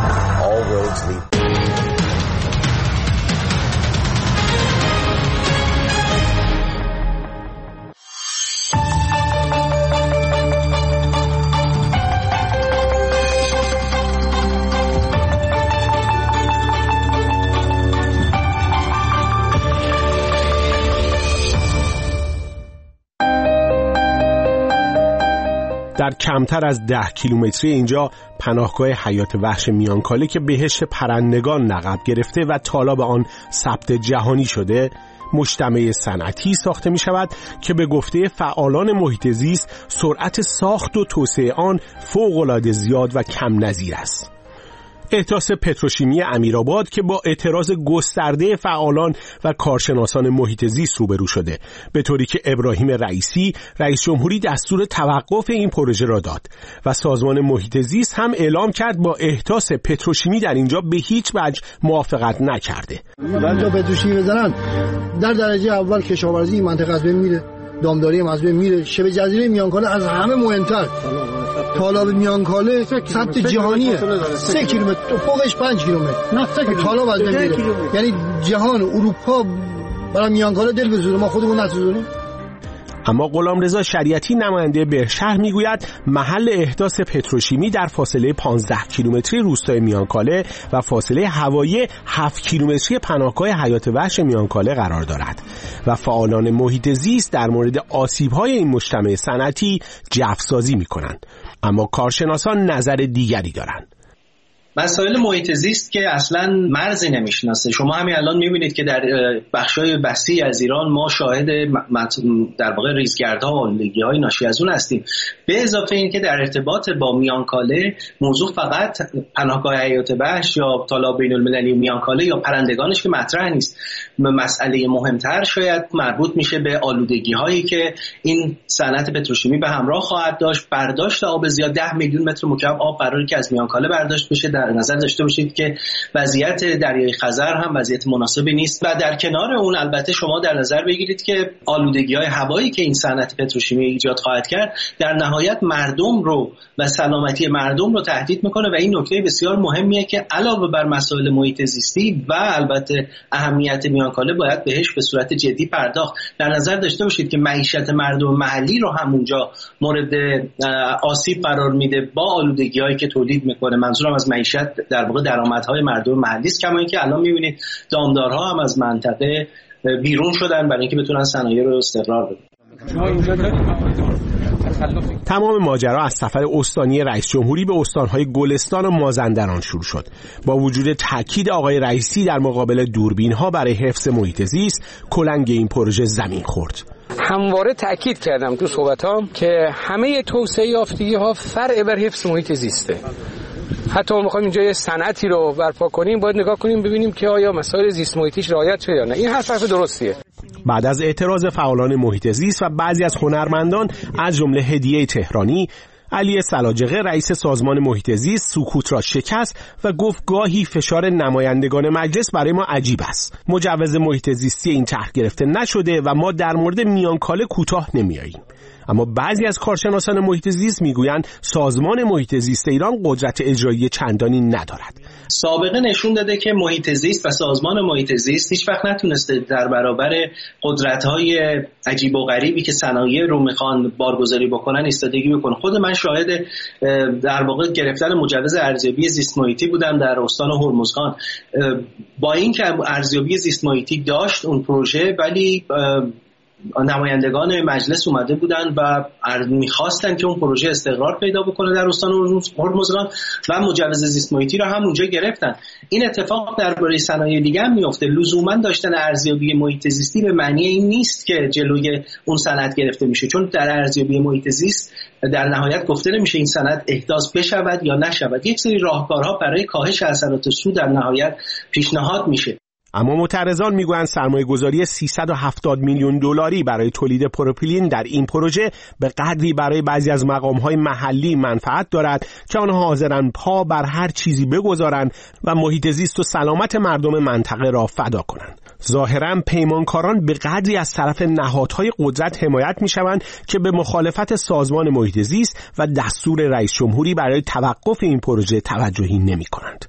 در کمتر از ده کیلومتری اینجا پناهگاه حیات وحش میانکاله که بهشت پرندگان لقب گرفته و تالاب آن ثبت جهانی شده، مجتمع صنعتی ساخته می شود که به گفته فعالان محیط زیست سرعت ساخت و توسعه آن فوق‌العاده زیاد و کم نظیر است. احداث پتروشیمی امیرآباد که با اعتراض گسترده فعالان و کارشناسان محیط زیست روبرو شده، به طوری که ابراهیم رئیسی رئیس جمهوری دستور توقف این پروژه را داد و سازمان محیط زیست هم اعلام کرد با احداث پتروشیمی در اینجا به هیچ وجه موافقت نکرده. وقتی پتروشیمی بزنن در درجه اول کشاورزی این منطقه از بین میره، دامداری هم از بین میره. شبه جزیره میانکاله از همه مهمتر، تالاب میانکاله ثبت جهانیه، سه کیلومتر فوقش پنج کیلومتر تالاب از بین میره. یعنی جهان اروپا برای میانکاله دل بزنه، ما خودمون نسوزونیم. اما غلامرضا شریعتی نماینده بهشهر میگوید محل احداث پتروشیمی در فاصله پانزده کیلومتری روستای میانکاله و فاصله هوایی هفت کیلومتری پناهگاه حیات وحش میانکاله قرار دارد و فعالان محیط زیست در مورد آسیب‌های این مجتمع صنعتی جفسازی می‌کنند، اما کارشناسان نظر دیگری دارند. مسائل محیط زیست که اصلا مرزی نمیشناسه. شما همین الان میبینید که در بخشای وسیع از ایران ما شاهد در واقع ریزگردها و آلودگی‌های ناشی از اون هستیم. به اضافه این که در ارتباط با میانکاله موضوع فقط پناهگاه حیات وحش یا تالاب بین‌المللی میانکاله یا پرندگانش که مطرح نیست. مسئله مهمتر شاید مربوط میشه به آلودگی‌هایی که این صنعت پتروشیمی به همراه خواهد داشت. برداشت آب زیاد ده میلیون متر مکعب آب قراره که از میانکاله برداشت بشه. در نظر داشته باشید که وضعیت دریای خزر هم وضعیت مناسبی نیست و در کنار اون البته شما در نظر بگیرید که آلودگی‌های هوایی که این صنعت پتروشیمی ایجاد خواهد کرد در نهایت مردم رو و سلامتی مردم رو تهدید میکنه و این نکته بسیار مهمیه که علاوه بر مسائل محیط زیستی و البته اهمیت میانکاله باید بهش به صورت جدی پرداخت. در نظر داشته باشید که معیشت مردم محلی رو هم اونجا مورد آسیب قرار میده با آلودگی‌هایی که تولید میکنه. منظورم از معیشت در واقع درآمدهای مردم محلی است، کما اینکه الان می‌بینید دامدارها هم از منطقه بیرون شدن برای اینکه بتونن صنایع رو استقرار بدن. تمام ماجرا از سفر استانی رئیس جمهوری به استانهای گلستان و مازندران شروع شد. با وجود تاکید آقای رئیسی در مقابل دوربین‌ها برای حفظ محیط زیست، کلنگ این پروژه زمین خورد. همواره تاکید کردم تو صحبتام که همه توسعه یافتگی‌ها فرع بر حفظ محیط زیسته. حتی ما می‌خوایم اینجا یه صنعتی رو برپا کنیم، باید نگاه کنیم ببینیم که آیا مسائل زیست محیطیش رعایت شده یا نه. این حرف حرف درستیه. بعد از اعتراض فعالان محیط زیست و بعضی از هنرمندان از جمله هدیه تهرانی، علی سلاجقه رئیس سازمان محیط زیست سکوت را شکست و گفت گاهی فشار نمایندگان مجلس برای ما عجیب است. مجوز محیط زیستی این طرح گرفته نشده و ما در مورد میانکاله کوتاه نمیاییم. اما بعضی از کارشناسان محیط زیست میگویند سازمان محیط زیست ایران قدرت اجرایی چندانی ندارد. سابقه نشون داده که محیط زیست و سازمان محیط زیست هیچ وقت نتونسته در برابر قدرت‌های عجیب و غریبی که صنایع رو میخوان بارگذاری بکنن ایستادگی بکنه. خود من شاهد در واقع گرفتن مجوز ارزیابی زیست محیطی بودم در استان هرمزگان. با اینکه ارزیابی زیست محیطی داشت اون پروژه، ولی نمایندگان مجلس اومده بودن و میخواستن که اون پروژه استقرار پیدا بکنه در استان هرمزگان و مجوز زیست محیطی رو هم اونجا گرفتن. این اتفاق درباره صنایع دیگه هم میفته. لزوما داشتن ارزیابی محیط زیستی به معنی این نیست که جلوی اون صنعت گرفته میشه، چون در ارزیابی محیط زیست در نهایت گفته نمیشه این صنعت احداث بشود یا نشود. یک سری راهکارها برای کاهش اثرات سو در نهایت پیشنهاد میشه. اما معترضان میگویند سرمایه گذاری سیصد و هفتاد میلیون دلاری برای تولید پروپیلین در این پروژه به قدری برای بعضی از مقامهای محلی منفعت دارد که آنها حاضرند پا بر هر چیزی بگذارند و محیط زیست و سلامت مردم منطقه را فدا کنند. ظاهراً پیمانکاران به قدری از طرف نهادهای قدرت حمایت میشوند که به مخالفت سازمان محیط زیست و دستور رئیس جمهوری برای توقف این پروژه توجهی نمی‌کنند.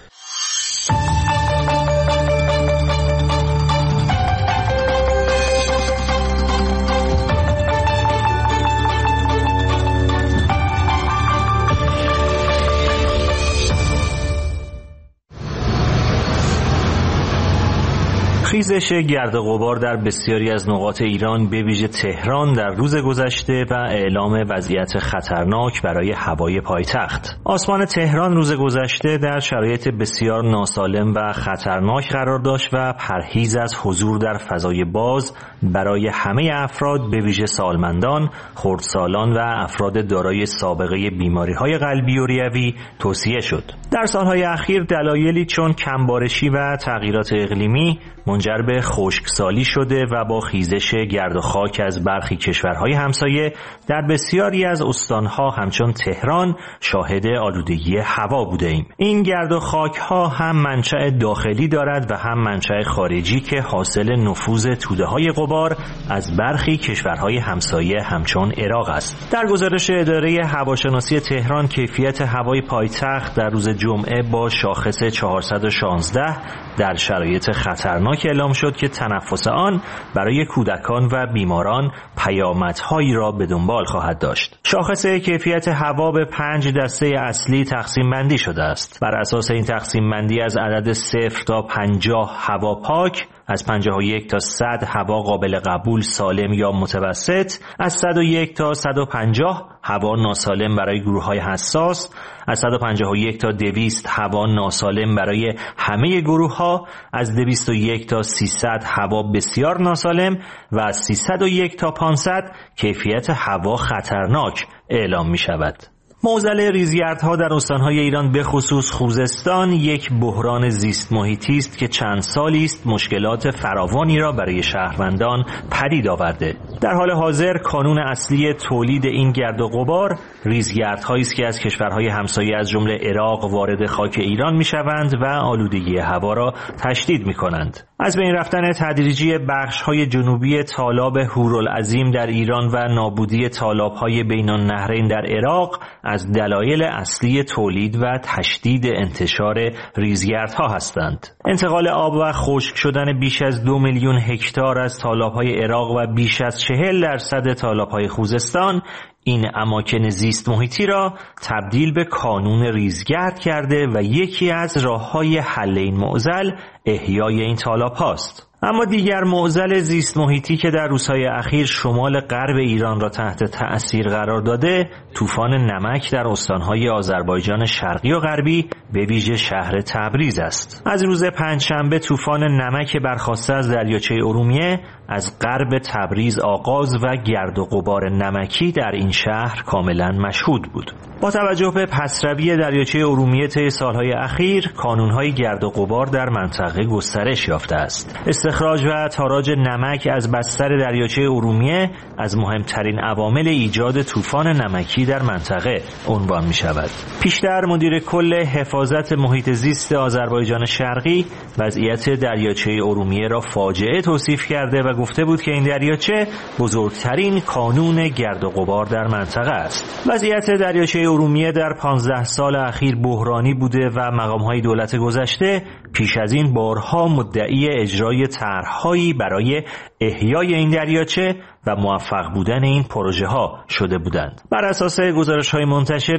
خیزش گرد و غبار در بسیاری از نقاط ایران به ویژه تهران در روز گذشته و اعلام وضعیت خطرناک برای هوای پایتخت. آسمان تهران روز گذشته در شرایط بسیار ناسالم و خطرناک قرار داشت و پرهیز از حضور در فضای باز برای همه افراد به ویژه سالمندان، خردسالان و افراد دارای سابقه بیماری‌های قلبی و ریوی توصیه شد. در سالهای اخیر دلایلی چون کمبارشی و تغییرات اقلیمی منجر به خشکسالی شده و با خیزش گرد و خاک از برخی کشورهای همسایه در بسیاری از استانها همچون تهران شاهد آلودگی هوا بوده ایم. این گرد و خاک ها هم منشأ داخلی دارد و هم منشأ خارجی که حاصل نفوذ توده های غبار از برخی کشورهای همسایه همچون عراق است. در گزارش اداره هواشناسی تهران کیفیت هوای پایتخت در روز جمعه با شاخص چهارصد و شانزده در شرایط خطرناک اعلام شد که تنفس آن برای کودکان و بیماران پیامدهایی را به دنبال خواهد داشت. شاخص کیفیت هوا به پنج دسته اصلی تقسیم بندی شده است. بر اساس این تقسیم بندی از عدد صفر تا پنجاه هوا پاک، از پنجاه و یک تا صد هوا قابل قبول سالم یا متوسط، از صد و یک تا صد و پنجاه هوا ناسالم برای گروه‌های حساس، از صد و پنجاه و یک تا دویست هوا ناسالم برای همه گروه‌ها، از دویست و یک تا سیصد هوا بسیار ناسالم و از سیصد و یک تا پانصد کیفیت هوا خطرناک اعلام می‌شود. معضل ریزگردها در استانهای ایران به خصوص خوزستان یک بحران زیست محیطی است که چند سالی است مشکلات فراوانی را برای شهروندان پدید آورده. در حال حاضر کانون اصلی تولید این گرد و غبار ریزگردهایی است که از کشورهای همسایه از جمله عراق وارد خاک ایران میشوند و آلودگی هوا را تشدید میکنند. از بین رفتن تدریجی بخش‌های جنوبی تالاب هورالعظیم در ایران و نابودی تالاب‌های بین النهرین در عراق از دلایل اصلی تولید و تشدید انتشار ریزگردها هستند. انتقال آب و خشک شدن بیش از دو میلیون هکتار از تالاب‌های عراق و بیش از چهل درصد تالاب‌های خوزستان این اماکن زیست محیطی را تبدیل به کانون ریزگرد کرده و یکی از راه‌های حل این معضل احیای این تالاب هاست. اما دیگر معضل زیست محیطی که در روزهای اخیر شمال غرب ایران را تحت تأثیر قرار داده، طوفان نمک در استانهای آذربایجان شرقی و غربی به ویژه شهر تبریز است. از روز پنجشنبه طوفان نمک برخاسته از دریاچه ارومیه از غرب تبریز آغاز و گرد و غبار نمکی در این شهر کاملا مشهود بود. با توجه به پسروی دریاچه ارومیه طی سالهای اخیر، کانونهای گرد و غبار در منطقه گسترش یافته است. استخراج و تاراج نمک از بستر دریاچه ارومیه از مهمترین عوامل ایجاد طوفان نمکی در منطقه عنوان می شود. پیشتر مدیر کل حفاظت محیط زیست آذربایجان شرقی وضعیت دریاچه ارومیه را فاجعه توصیف کرده و گفته بود که این دریاچه بزرگترین کانون گرد و غبار در منطقه است. وضعیت دریاچه ارومیه در پانزده سال اخیر بحرانی بوده و مقام‌های دولت گذشته پیش از این بارها مدعی اجرای طرح‌هایی برای احیای این دریاچه و موفق بودن این پروژه ها شده بودند. بر اساس گزارش‌های منتشره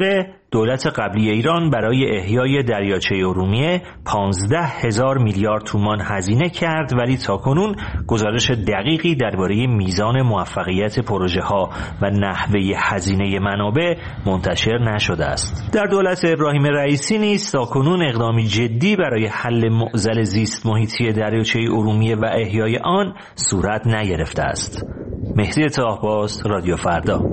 دولت قبلی ایران برای احیای دریاچه ارومیه پانزده هزار میلیارد تومان هزینه کرد، ولی تاکنون گزارش دقیقی درباره میزان موفقیت پروژه ها و نحوه هزینه منابع منتشر نشده است. در دولت ابراهیم رئیسی نیز تاکنون اقدامی جدی برای حل معضل زیست محیطی دریاچه ارومیه و احیای آن صورت نگرفته است. مهدی طاهباز، رادیو فردا.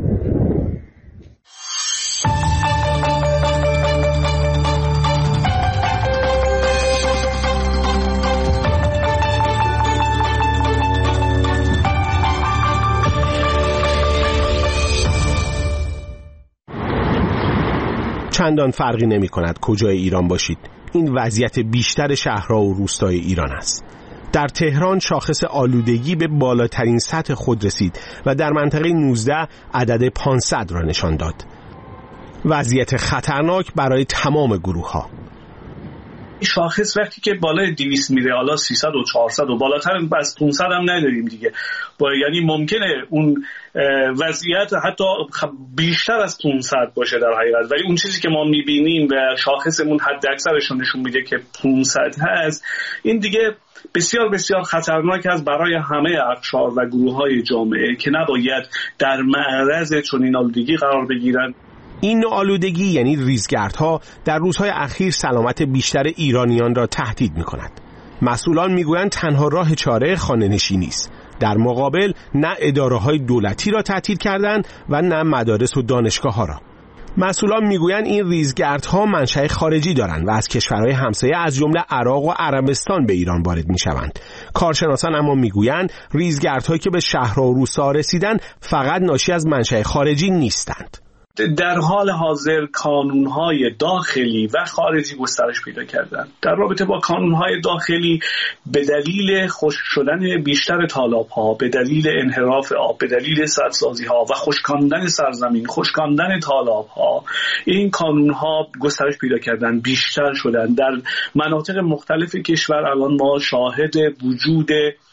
چندان فرقی نمی کند کجای ایران باشید، این وضعیت بیشتر شهرها و روستای ایران است. در تهران شاخص آلودگی به بالاترین سطح خود رسید و در منطقه نوزده عدد پانصد را نشان داد. وضعیت خطرناک برای تمام گروه ها. شاخص وقتی که بالای دویست میره، حالا سیصد و چهارصد و بالاتر از پانصد هم نداریم دیگه، با یعنی ممکنه اون وضعیت حتی بیشتر از پانصد باشه در حقیقت، ولی اون چیزی که ما میبینیم و شاخصمون حد اکثرش نشون میده که پانصد هست، این دیگه بسیار بسیار خطرناک است برای همه اقشار و گروه‌های جامعه که نباید در معرض چنین آلودگی قرار بگیرن. این نوع آلودگی یعنی ریزگردها در روزهای اخیر سلامت بیشتر ایرانیان را تهدید می‌کند. مسئولان میگویند تنها راه چاره خانه‌نشینی است. در مقابل نه اداره‌های دولتی را تعطیل کردند و نه مدارس و دانشگاه‌ها را. مسئولان میگویند این ریزگردها منشأ خارجی دارند و از کشورهای همسایه از جمله عراق و عربستان به ایران وارد میشوند. کارشناسان اما میگویند ریزگردهایی که به شهرها و روستاها رسیدند فقط ناشی از منشأ خارجی نیستند. در حال حاضر کانونهای داخلی و خارجی گسترش پیدا کردند. در رابطه با کانونهای داخلی به دلیل خشک شدن بیشتر تالاب‌ها، به دلیل انحراف آب، به دلیل سدسازی‌ها و خشکاندن سرزمین، خشکاندن تالاب‌ها، این کانونها گسترش پیدا کردند، بیشتر شدند. در مناطق مختلف کشور الان ما شاهد وجود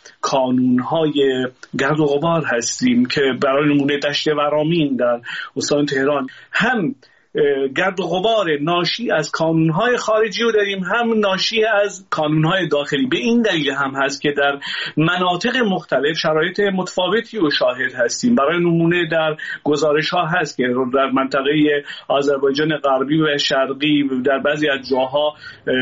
کانون‌های گرد و غبار هستیم که برای نمونه دشت ورامین در استان تهران هم گرد و غبار ناشی از کانون‌های خارجی رو داریم، هم ناشی از کانون‌های داخلی. به این دلیل هم هست که در مناطق مختلف شرایط متفاوتی رو شاهد هستیم. برای نمونه در گزارش‌ها هست که در منطقه آذربایجان غربی و شرقی در بعضی از جاها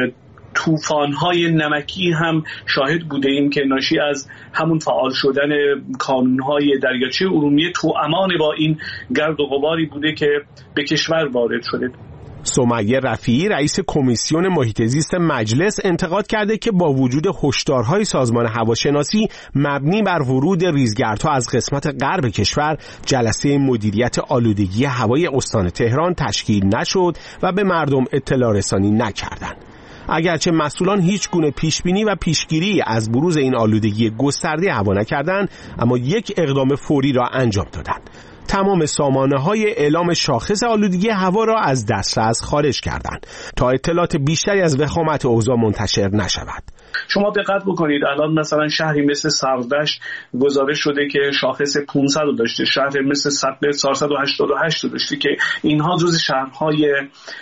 طوفان‌های نمکی هم شاهد بوده ایم که ناشی از همون فعال شدن کانون‌های دریاچه ارومیه توامان با این گرد و غباری بوده که به کشور وارد شده. سمیه رفیعی رئیس کمیسیون محیط زیست مجلس انتقاد کرده که با وجود هشدارهای سازمان هواشناسی مبنی بر ورود ریزگردها از قسمت غرب کشور، جلسه مدیریت آلودگی هوای استان تهران تشکیل نشد و به مردم اطلاع رسانی نکردند. اگرچه مسئولان هیچ گونه پیشبینی و پیشگیری از بروز این آلودگی گسترده هوا نکردند، اما یک اقدام فوری را انجام دادند. تمام سامانه‌های اعلام شاخص آلودگی هوا را از دسترس خارج کردند تا اطلاعات بیشتری از وخامت اوضاع منتشر نشود. شما دقت بکنید الان مثلا شهری مثل سردشت گزارش شده که شاخص پانصد رو داشته، شهر مثل سطح چهارصد و هشتاد و هشت رو داشته که اینها جز شهرهای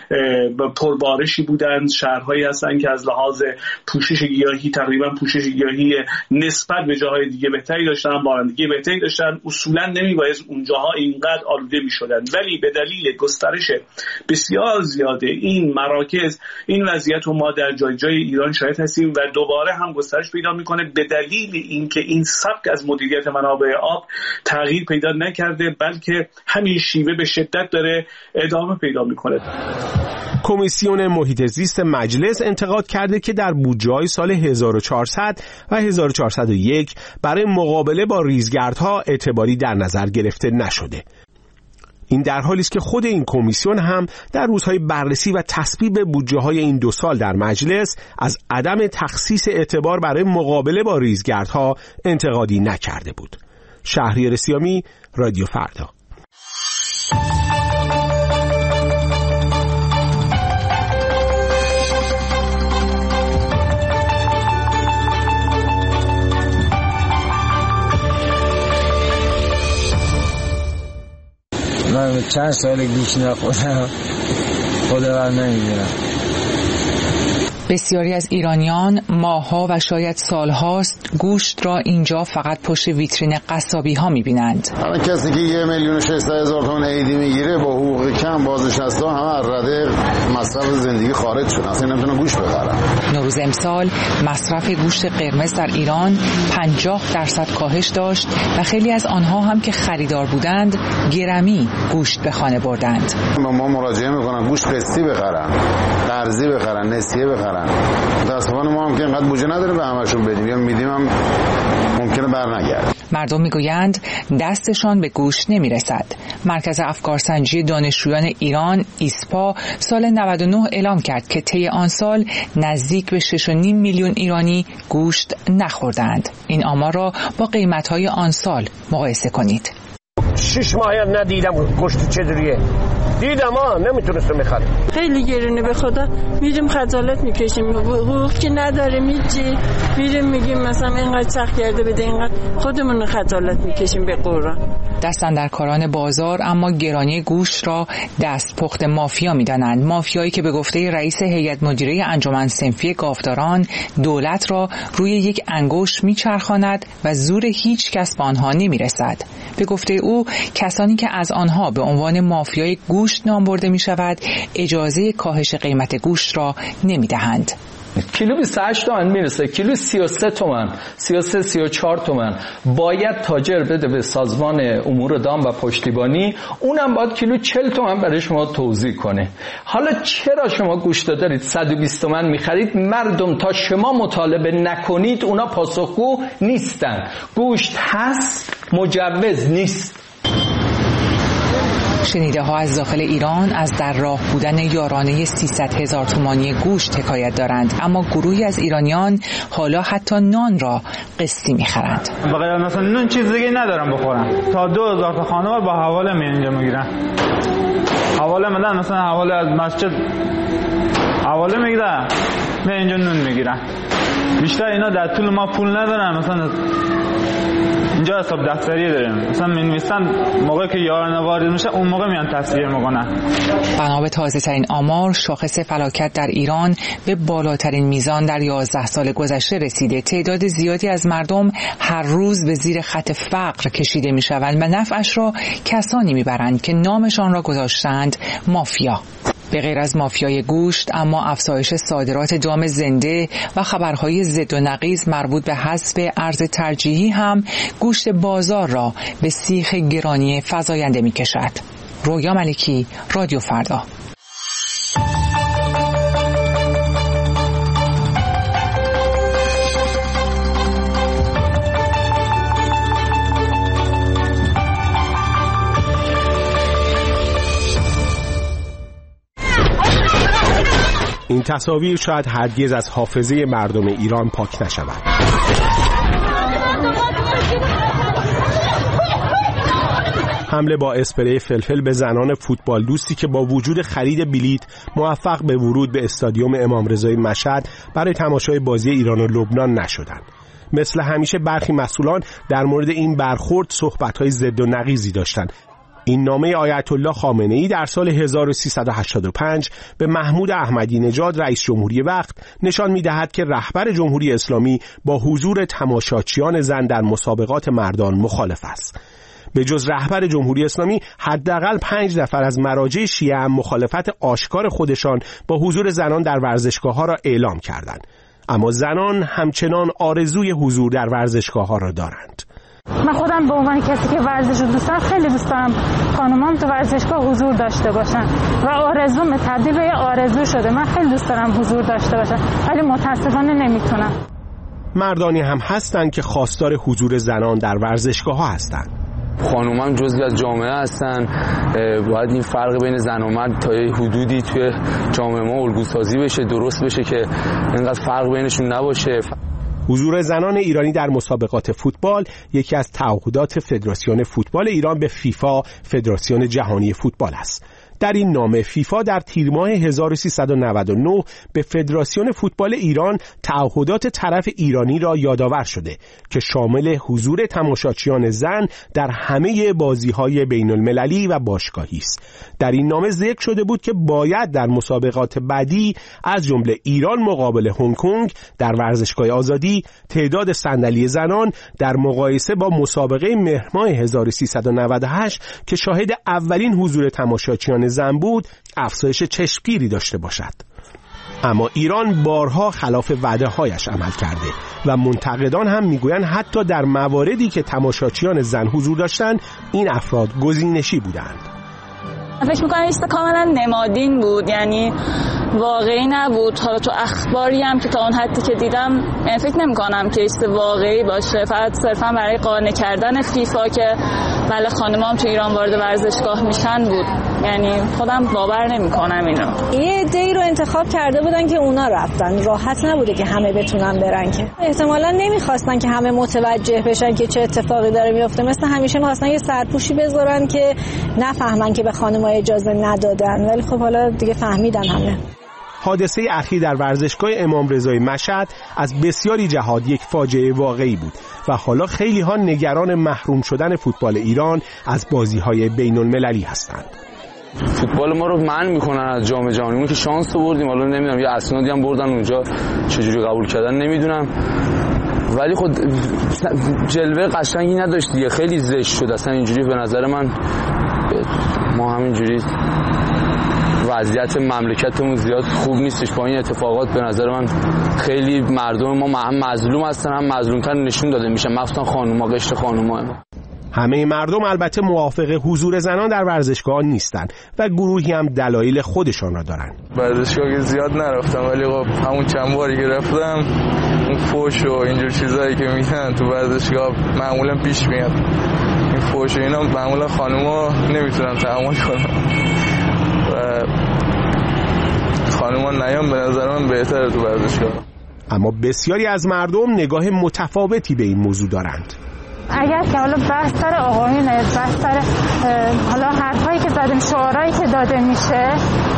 پربارشی بودند، شهرهایی هستند که از لحاظ پوشش گیاهی تقریبا پوشش گیاهی نسبت به جاهای دیگه بهتری داشتن، بارندگی بهتری داشتن. اصولا نمیباید اونجاها اینقدر آلوده میشدن، ولی به دلیل گسترش بسیار زیاده این مراکز، این وضعیت رو ما در جای جای ایران شاهد هستیم و دوباره هم گسترش پیدا میکنه به دلیل اینکه این سبک از مدیریت منابع آب تغییر پیدا نکرده، بلکه همین شیوه به شدت داره ادامه پیدا میکنه. کمیسیون محیط زیست مجلس انتقاد کرده که در بودجه‌های سال هزار و چهارصد و هزار و چهارصد و یک برای مقابله با ریزگردها اعتباری در نظر گرفته نشده. این در حالی است که خود این کمیسیون هم در روزهای بررسی و تصویب بودجه‌های این دو سال در مجلس از عدم تخصیص اعتبار برای مقابله با ریزگردها انتقادی نکرده بود. شهریار سیامی، رادیو فردا. من چند سال گوشت نخوردم، خدا من نمیدونم. بسیاری از ایرانیان ماه‌ها و شاید سال‌هاست گوشت را اینجا فقط پشت ویترین قصابی ها می‌بینند. همه کسی که یه میلیون و ششصد هزار تومان عیدی میگیره با حقوق کم بازنشسته همه از رده مصرف زندگی خارج شدن، اصلا نمیتونن گوشت بخرن. نوروز امسال مصرف گوشت قرمز در ایران پنجاه درصد کاهش داشت و خیلی از آنها هم که خریدار بودند گرمی گوشت به خانه بردند. ما مراجعه میکنن گوشت قسطی بخرن، قرضی بخرن، نسیه بخرن. متاسفانه ما هم که اینقدر بودجه نداریم به همشون بدیم، یا میدیم هم ممکنه برنگرده. مردم میگویند دستشان به گوشت نمیرسد. مرکز افکارسنجی دانشجویان ایران ایسپا سال نود و نه اعلام کرد که طی آن سال نزدیک به شش و نیم میلیون ایرانی گوشت نخوردند. این آمار را با قیمت‌های آن سال مقایسه کنید. شش ماه ندیدم گوشت چجوریه، دیدم ها نمیتونستم بخرم. خیلی گرونه به خدا، میریم خجالت میکشیم، حقوق که نداره میچی، میریم میگیم مثلا اینقدر سخت کرده بده، اینقدر خودمون خجالت میکشیم به قرآن. دستاندرکاران بازار اما گرانی گوشت را دست پخت مافیا میدانند. مافیایی که به گفته رئیس هیئت مدیره انجمن صنفی گاوداران دولت را روی یک انگشت میچرخاند و زور هیچ کس به آنها نمیرسد. به گفته او کسانی که از آنها به عنوان مافیای گوشت نام برده می شود اجازه کاهش قیمت گوشت را نمی دهند. کیلو بیست و هشت تومن میرسه، کیلو سی و سه تومن، سی و سه سی و چهار تومن باید تاجر بده به سازمان امور دام و پشتیبانی، اونم باید کیلو چهل تومن برای شما توزیع کنه. حالا چرا شما گوشت دارید صد و بیست تومن میخرید؟ مردم تا شما مطالبه نکنید اونا پاسخگو نیستن. گوشت هست، مجوز نیست. شنیده ها از داخل ایران از در راه بودن یارانه سیصد هزار تومانی گوشت حکایت دارند، اما گروهی از ایرانیان حالا حتی نان را قسطی میخرند. بغیر مثلا نون چیز دیگه ندارم بخورم، تا دو هزار تا خانوار با حواله می اینجا میگیرن. حواله میدن، مثلا حواله از مسجد حواله میگیرن، می اینجا نون میگیرن. بیشتر اینا در طول ما پول ندارن، مثلا اینجا حساب دفتری داریم، مثلا می‌نویسن موقعی که یارانه وارد میشه اون موقع میان تصویر میکنن. بنا به تازه ترین آمار شاخص فلاکت در ایران به بالاترین میزان در یازده سال گذشته رسیده. تعداد زیادی از مردم هر روز به زیر خط فقر کشیده میشوند و نفعش را کسانی میبرند که نامشان را گذاشتند مافیا. به غیر از مافیای گوشت اما افزایش صادرات دام زنده و خبرهای ضد و نقیض مربوط به حذف ارز ترجیحی هم گوشت بازار را به سیخ گرانی فزاینده می کشد. رویا ملکی، رادیو فردا. این تصاویر شاید هرگز از حافظه مردم ایران پاک نشود. حمله با اسپری فلفل به زنان فوتبال دوستی که با وجود خرید بلیت موفق به ورود به استادیوم امام رضای مشهد برای تماشای بازی ایران و لبنان نشدند. مثل همیشه برخی مسئولان در مورد این برخورد صحبت‌های ضد و نقیضی داشتند. این نامه آیت الله خامنه‌ای در سال هزار و سیصد و هشتاد و پنج به محمود احمدی نژاد رئیس جمهوری وقت نشان می‌دهد که رهبر جمهوری اسلامی با حضور تماشاچیان زن در مسابقات مردان مخالف است. به جز رهبر جمهوری اسلامی حداقل پنج نفر از مراجع شیعه هم مخالفت آشکار خودشان با حضور زنان در ورزشگاه‌ها را اعلام کردند. اما زنان همچنان آرزوی حضور در ورزشگاه‌ها را دارند. من خودم به عنوان کسی که ورزش رو دوست دارم خیلی دوست دارم خانمام تو ورزشگاه حضور داشته باشن و آرزوم تبدیل به آرزو شده. من خیلی دوست دارم حضور داشته باشن ولی متاسفانه نمیتونم. مردانی هم هستند که خواستار حضور زنان در ورزشگاه‌ها هستند. خانومم جزئی از جامعه هستن، باید این فرق بین زن و مرد تا یه حدودی توی جامعه ما الگوسازی بشه، درست بشه که اینقدر فرق بینشون نباشه. حضور زنان ایرانی در مسابقات فوتبال یکی از تعهدات فدراسیون فوتبال ایران به فیفا، فدراسیون جهانی فوتبال است. در این نامه فیفا در تیر ماه هزار و سیصد و نود و نه به فدراسیون فوتبال ایران تعهدات طرف ایرانی را یادآور شده که شامل حضور تماشاچیان زن در همه بازی‌های بین‌المللی و باشگاهی است. در این نامه ذکر شده بود که باید در مسابقات بعدی از جمله ایران مقابل هنگ کنگ در ورزشگاه آزادی تعداد صندلی زنان در مقایسه با مسابقه مهر ماه هزار و سیصد و نود و هشت که شاهد اولین حضور تماشاچیان زن بود افزایش چشمگیری داشته باشد. اما ایران بارها خلاف وعده‌هایش عمل کرده و منتقدان هم میگویند حتی در مواردی که تماشاچیان زن حضور داشتند این افراد گزینشی بودند. فکر میکنم ایست کاملا نمادین بود، یعنی واقعی نبود. حالا تو اخباری هم که تا اون حدی که دیدم فکر نمیکنم که ایست واقعی باشه، فقط صرفا برای قانع کردن فیفا که بله خانم‌ها هم تو ایران وارد ورزشگاه میشن بود. یعنی خودم باور نمیکنم اینو. یه عده‌ای رو انتخاب کرده بودن که اونا رفتن، راحت نبوده که همه بتونن برن، که احتمالاً نمیخواستن که همه متوجه بشن که چه اتفاقی داره میفته. مثل همیشه میخواستن یه سرپوشی بذارن که نفهمن که به خانم‌ها اجازه ندادن، ولی خب حالا دیگه فهمیدن همه. حادثه اخیر در ورزشگاه امام رضای مشهد از بسیاری جهات یک فاجعه واقعی بود و حالا خیلی ها نگران محروم شدن فوتبال ایران از بازی‌های بین‌المللی هستند. فوتبال ما رو منع میکنن از جام جهانی. اون که شانس رو بردیم، حالا نمیدونم یا اسنادی هم بردن اونجا چجوری قبول کردن نمیدونم، ولی خود جلوه قشنگی نداشت دیگه، خیلی زشت شد اصلا. اینجوری به نظر من ما همینجوری وضعیت مملکتمون زیاد خوب نیستش با این اتفاقات. به نظر من خیلی مردم ما هم مظلوم هستن هم مظلومتر نشون داده میشن، مخصوصا خانوما، قشر خانوما. همه مردم البته موافق حضور زنان در ورزشگاه نیستند و گروهی هم دلایل خودشان را دارند. ورزشگاه زیاد نرفتم، ولی خب همون چند باری که رفتم اون فوش و اینجور چیزایی که میگن تو ورزشگاه معمولا پیش میاد. این فوش و اینا معمولا خانوما نمیتونن تحمل کنن و خانوما نیام به نظر من بهتره تو ورزشگاه. اما بسیاری از مردم نگاه متفاوتی به این موضوع دارند. اگر که حالا بحث سر آقایونه، بحث سر حالا حرفایی که زده میشه، شعارهایی که داده میشه،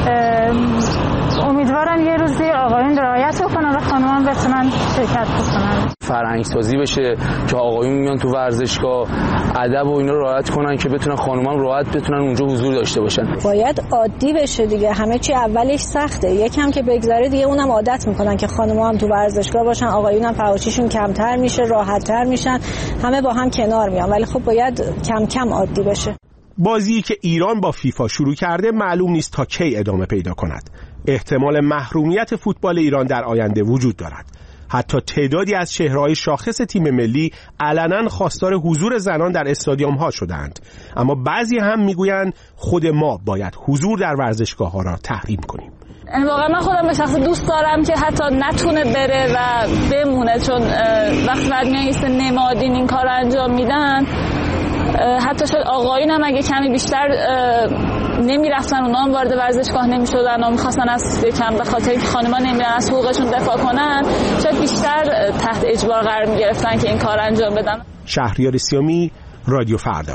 امیدوارم یه روزی آقایون رعایت بکنن و خانومان بتونن شرکت بکنن. فرهنگ سازی بشه که آقایون میان تو ورزشگاه ادب و اینا رعایت کنن که بتونن خانومان راحت بتونن اونجا حضور داشته باشن. باید عادی بشه دیگه، همه چی اولش سخته، یکم که بگذره دیگه اونم عادت میکنن که خانوما هم تو ورزشگاه باشن، آقایون هم فحاشیشون کمتر میشه، راحت‌تر میشن، همه با هم کنار میان، ولی خب باید کم کم عادی بشه. بازی که ایران با فیفا شروع کرده معلوم نیست تا کی ادامه پیدا کند. احتمال محرومیت فوتبال ایران در آینده وجود دارد. حتی تعدادی از چهره‌های شاخص تیم ملی علنا خواستار حضور زنان در استادیوم‌ها شدند، اما بعضی هم میگویند خود ما باید حضور در ورزشگاه‌ها را تحریم کنیم. واقعا من خودم به شخص دوست دارم که حتی نتونه بره و بمونه، چون وقتی بعد میایسته نمادین این کار انجام میدن، حتی شاید آقایون هم اگه کمی بیشتر نمیرفتن، اونا هم وارد ورزشگاه نمیشدن و میخواستن از کم به خاطر که خانم‌ها نمیرن از حقوقشون دفاع کنن، شاید بیشتر تحت اجبار قرار میگرفتن که این کار انجام بدن. شهریار سیامی، رادیو فردا.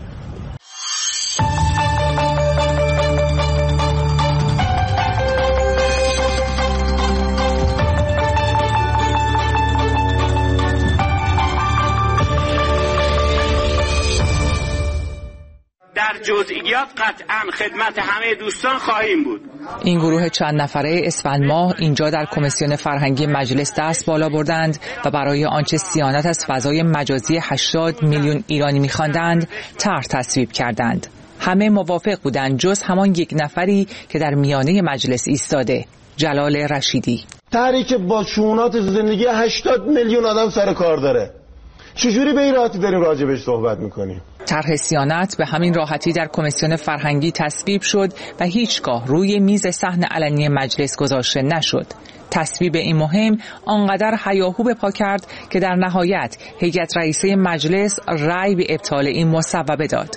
در جزئیات قطعا خدمت همه دوستان خواهیم بود. این گروه چند نفره اسفند ماه اینجا در کمیسیون فرهنگی مجلس دست بالا بردند و برای آنچه صیانت از فضای مجازی هشتاد میلیون ایرانی می‌خواندند طرح تصویب کردند. همه موافق بودند جز همان یک نفری که در میانه مجلس ایستاده، جلال رشیدی. طرحی که با شؤونات زندگی هشتاد میلیون آدم سر کار داره، چجوری به این راحتی داریم راجبش صحبت میکنیم؟ طرح صیانت به همین راحتی در کمیسیون فرهنگی تصویب شد و هیچگاه روی میز صحن علنی مجلس گذاشته نشد. تصویب این مهم آنقدر هیاهو به پا کرد که در نهایت هیئت رئیسه مجلس رأی به ابطال این مصوبه داد.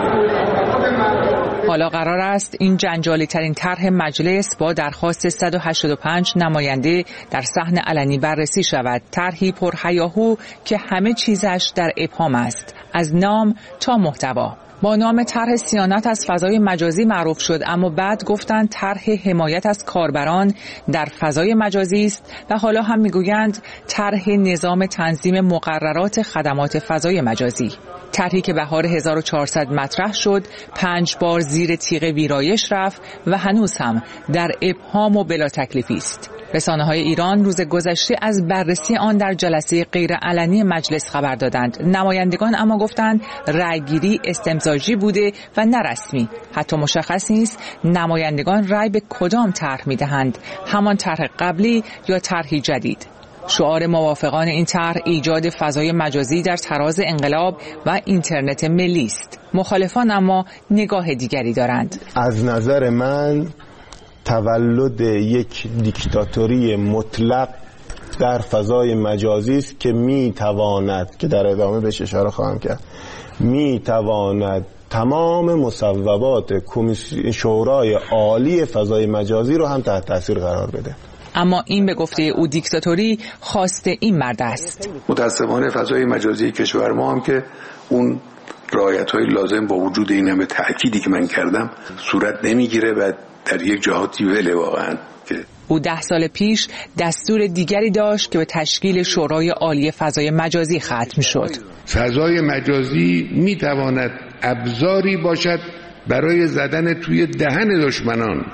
حالا قرار است این جنجالی ترین طرح مجلس با درخواست صد و هشتاد و پنج نماینده در صحن علنی بررسی شود. طرحی پر هیاهو که همه چیزش در ابهام است، از نام تا محتوا. با نام طرح صیانت از فضای مجازی معروف شد، اما بعد گفتند طرح حمایت از کاربران در فضای مجازی است و حالا هم میگویند طرح نظام تنظیم مقررات خدمات فضای مجازی. طرحی که بهار هزار و چهارصد مطرح شد، پنج بار زیر تیغ ویرایش رفت و هنوز هم در ابهام و بلا تکلیفی است. رسانه‌های ایران روز گذشته از بررسی آن در جلسه غیرعلنی مجلس خبر دادند. نمایندگان اما گفتند رأیگیری استمزاجی بوده و نه رسمی. حتی مشخص نیست نمایندگان رأی به کدام طرح می‌دهند، همان طرح قبلی یا طرحی جدید. شعار موافقان این طرح ایجاد فضای مجازی در تراز انقلاب و اینترنت ملی است. مخالفان اما نگاه دیگری دارند. از نظر من تولد یک دیکتاتوری مطلق در فضای مجازی است که میتواند، که در ادامه بهش اشاره خواهم کرد، میتواند تمام مصوبات کمیسیون شورای عالی فضای مجازی رو هم تحت تاثیر قرار بده. اما این به گفته او دیکتاتوری خواست این مرد است. متاسفانه فضای مجازی کشور ما هم که اون رعایت‌های لازم با وجود این همه تأکیدی که من کردم صورت نمیگیره و در یک جهاتی وله واقعا. او ده سال پیش دستور دیگری داشت که به تشکیل شورای عالی فضای مجازی ختم شد. فضای مجازی میتواند ابزاری باشد برای زدن توی دهن دشمنان.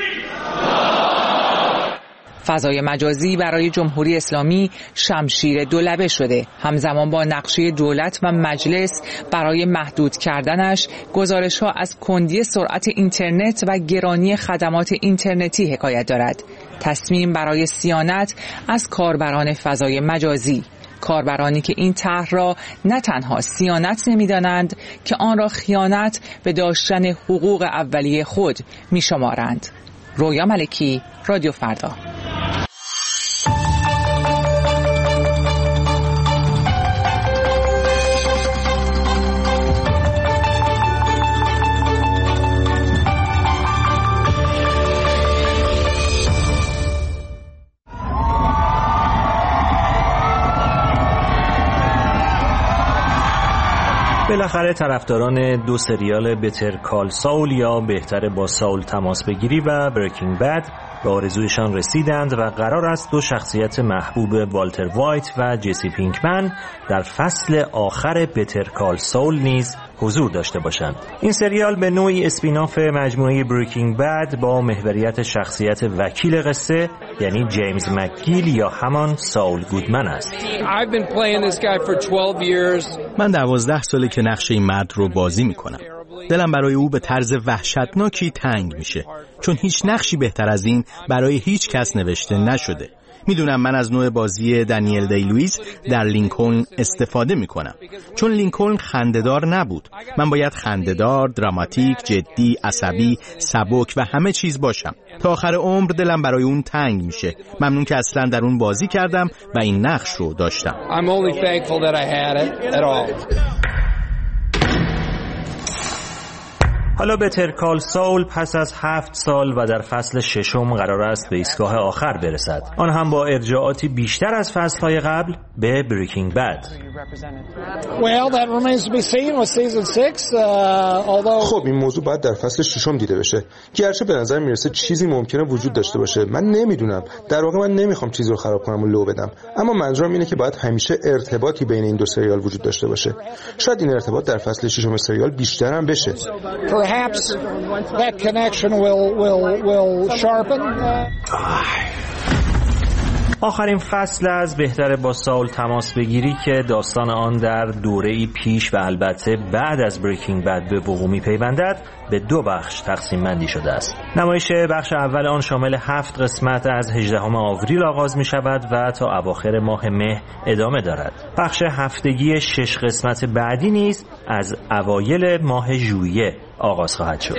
فضای مجازی برای جمهوری اسلامی شمشیر دولبه شده. همزمان با نقشه دولت و مجلس برای محدود کردنش، گزارش‌ها از کندی سرعت اینترنت و گرانی خدمات اینترنتی حکایت دارد. تصمیم برای صیانت از کاربران فضای مجازی، کاربرانی که این طرح را نه تنها صیانت نمی‌دانند که آن را خیانت به داشتن حقوق اولیه خود می‌شمارند. رویا ملکی، رادیو فردا. بالاخره طرفداران دو سریال بتر کال ساول یا بهتر با ساول تماس بگیری و بریکینگ بد به آرزویشان رسیدند و قرار است دو شخصیت محبوب والتر وایت و جسی پینکمن در فصل آخر بتر کال ساول نیز حضور داشته باشند. این سریال به نوعی اسپیناف مجموعه بریکینگ بد با محوریت شخصیت وکیل قصه، یعنی جیمز مکگیل یا همان ساول گودمن است. من دوازده ساله که نقش این مرد رو بازی میکنم. دلم برای او به طرز وحشتناکی تنگ میشه، چون هیچ نقشی بهتر از این برای هیچ کس نوشته نشده. میدونم من از نوع بازی دنیل دی لوئیس در لینکلن استفاده میکنم، چون لینکلن خنده‌دار نبود. من باید خنده‌دار، دراماتیک، جدی، عصبی، سبک و همه چیز باشم. تا آخر عمر دلم برای اون تنگ میشه. ممنون که اصلا در اون بازی کردم و این نقش رو داشتم. I'm only thankful that I had it at all. حالا بتر کال ساول پس از هفت سال و در فصل ششم قرار است به ایستگاه آخر برسد، آن هم با ارجاعاتی بیشتر از فصل‌های قبل به بریکینگ بد. خب این موضوع باید در فصل ششم دیده بشه، گرچه به نظر میرسه چیزی ممکنه وجود داشته باشه. من نمیدونم، در واقع من نمیخوام چیزی رو خراب کنم و لو بدم، اما منظورم اینه که باید همیشه ارتباطی بین این دو سریال وجود داشته باشه. شاید این ارتباط در فصل ششم سریال بیشتر هم بشه. Perhaps that connection will will will sharpen. آخرین فصل از بهتر با ساول تماس بگیری که داستان آن در دوره‌ای پیش و البته بعد از بریکینگ بد به وقوع می‌پیوندد به دو بخش تقسیم بندی شده است. نمایش بخش اول آن شامل هفت قسمت از هجدهم آوریل آغاز می شود و تا اواخر ماه مه ادامه دارد. بخش هفتگی شش قسمت بعدی نیز از اوایل ماه ژوئیه آغاز خواهد شد.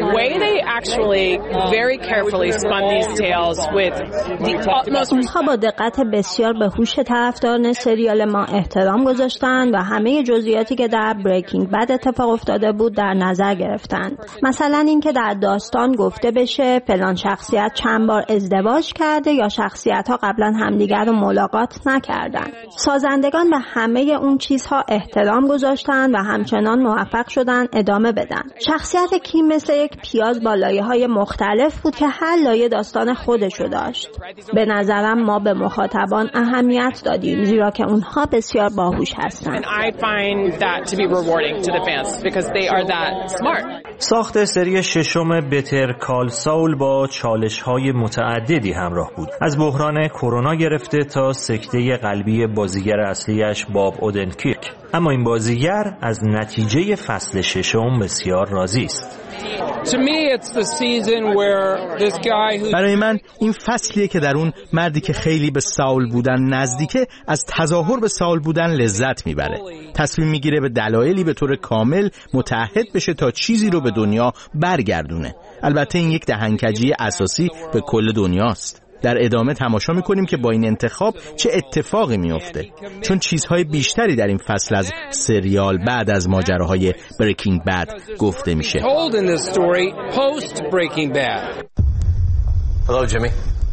اونها با دقت بسیار به هوش طرفداران سریال ما احترام گذاشتند و همه جزئیاتی که در بریکینگ بد اتفاق افتاده بود در نظر گرفتند. مثلا اینکه در داستان گفته بشه فلان شخصیت چند بار ازدواج کرده یا شخصیت‌ها قبلا همدیگر رو ملاقات نکردن. سازندگان به همه اون چیزها احترام گذاشتن و همچنان موفق شدن ادامه بدن. شخصیت کیم مثل یک پیاز با لایه‌های مختلف بود که هر لایه داستان خودشو داشت. به نظرم ما به مخاطبان اهمیت دادیم زیرا که اونها بسیار باهوش هستند. ساخت سری ششم بتر کال سول با چالش‌های متعددی همراه بود. از بحران کرونا گرفته تا سکته قلبی بازیگر اصلیش باب اودنکیرک. اما این بازیگر از نتیجه فصل ششم بسیار راضی است. برای من این فصلیه که در اون مردی که خیلی به ساول بودن نزدیکه از تظاهر به ساول بودن لذت میبره. تصمیم میگیره به دلایلی به طور کامل متعهد بشه تا چیزی رو به دنیا برگردونه. البته این یک دهنکجی اساسی به کل دنیاست. در ادامه تماشا میکنیم که با این انتخاب چه اتفاقی میفته، چون چیزهای بیشتری در این فصل از سریال بعد از ماجراهای بریکینگ بد گفته میشه. Hello, Jimmy.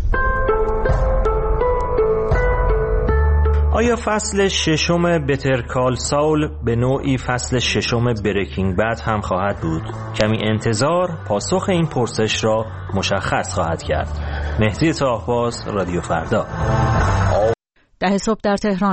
آیا فصل ششم بتر کال ساول به نوعی فصل ششم بریکینگ بد هم خواهد بود؟ کمی انتظار پاسخ این پرسش را مشخص خواهد کرد. مهدی طاهباز، رادیو فردا. ده صبح در تهران.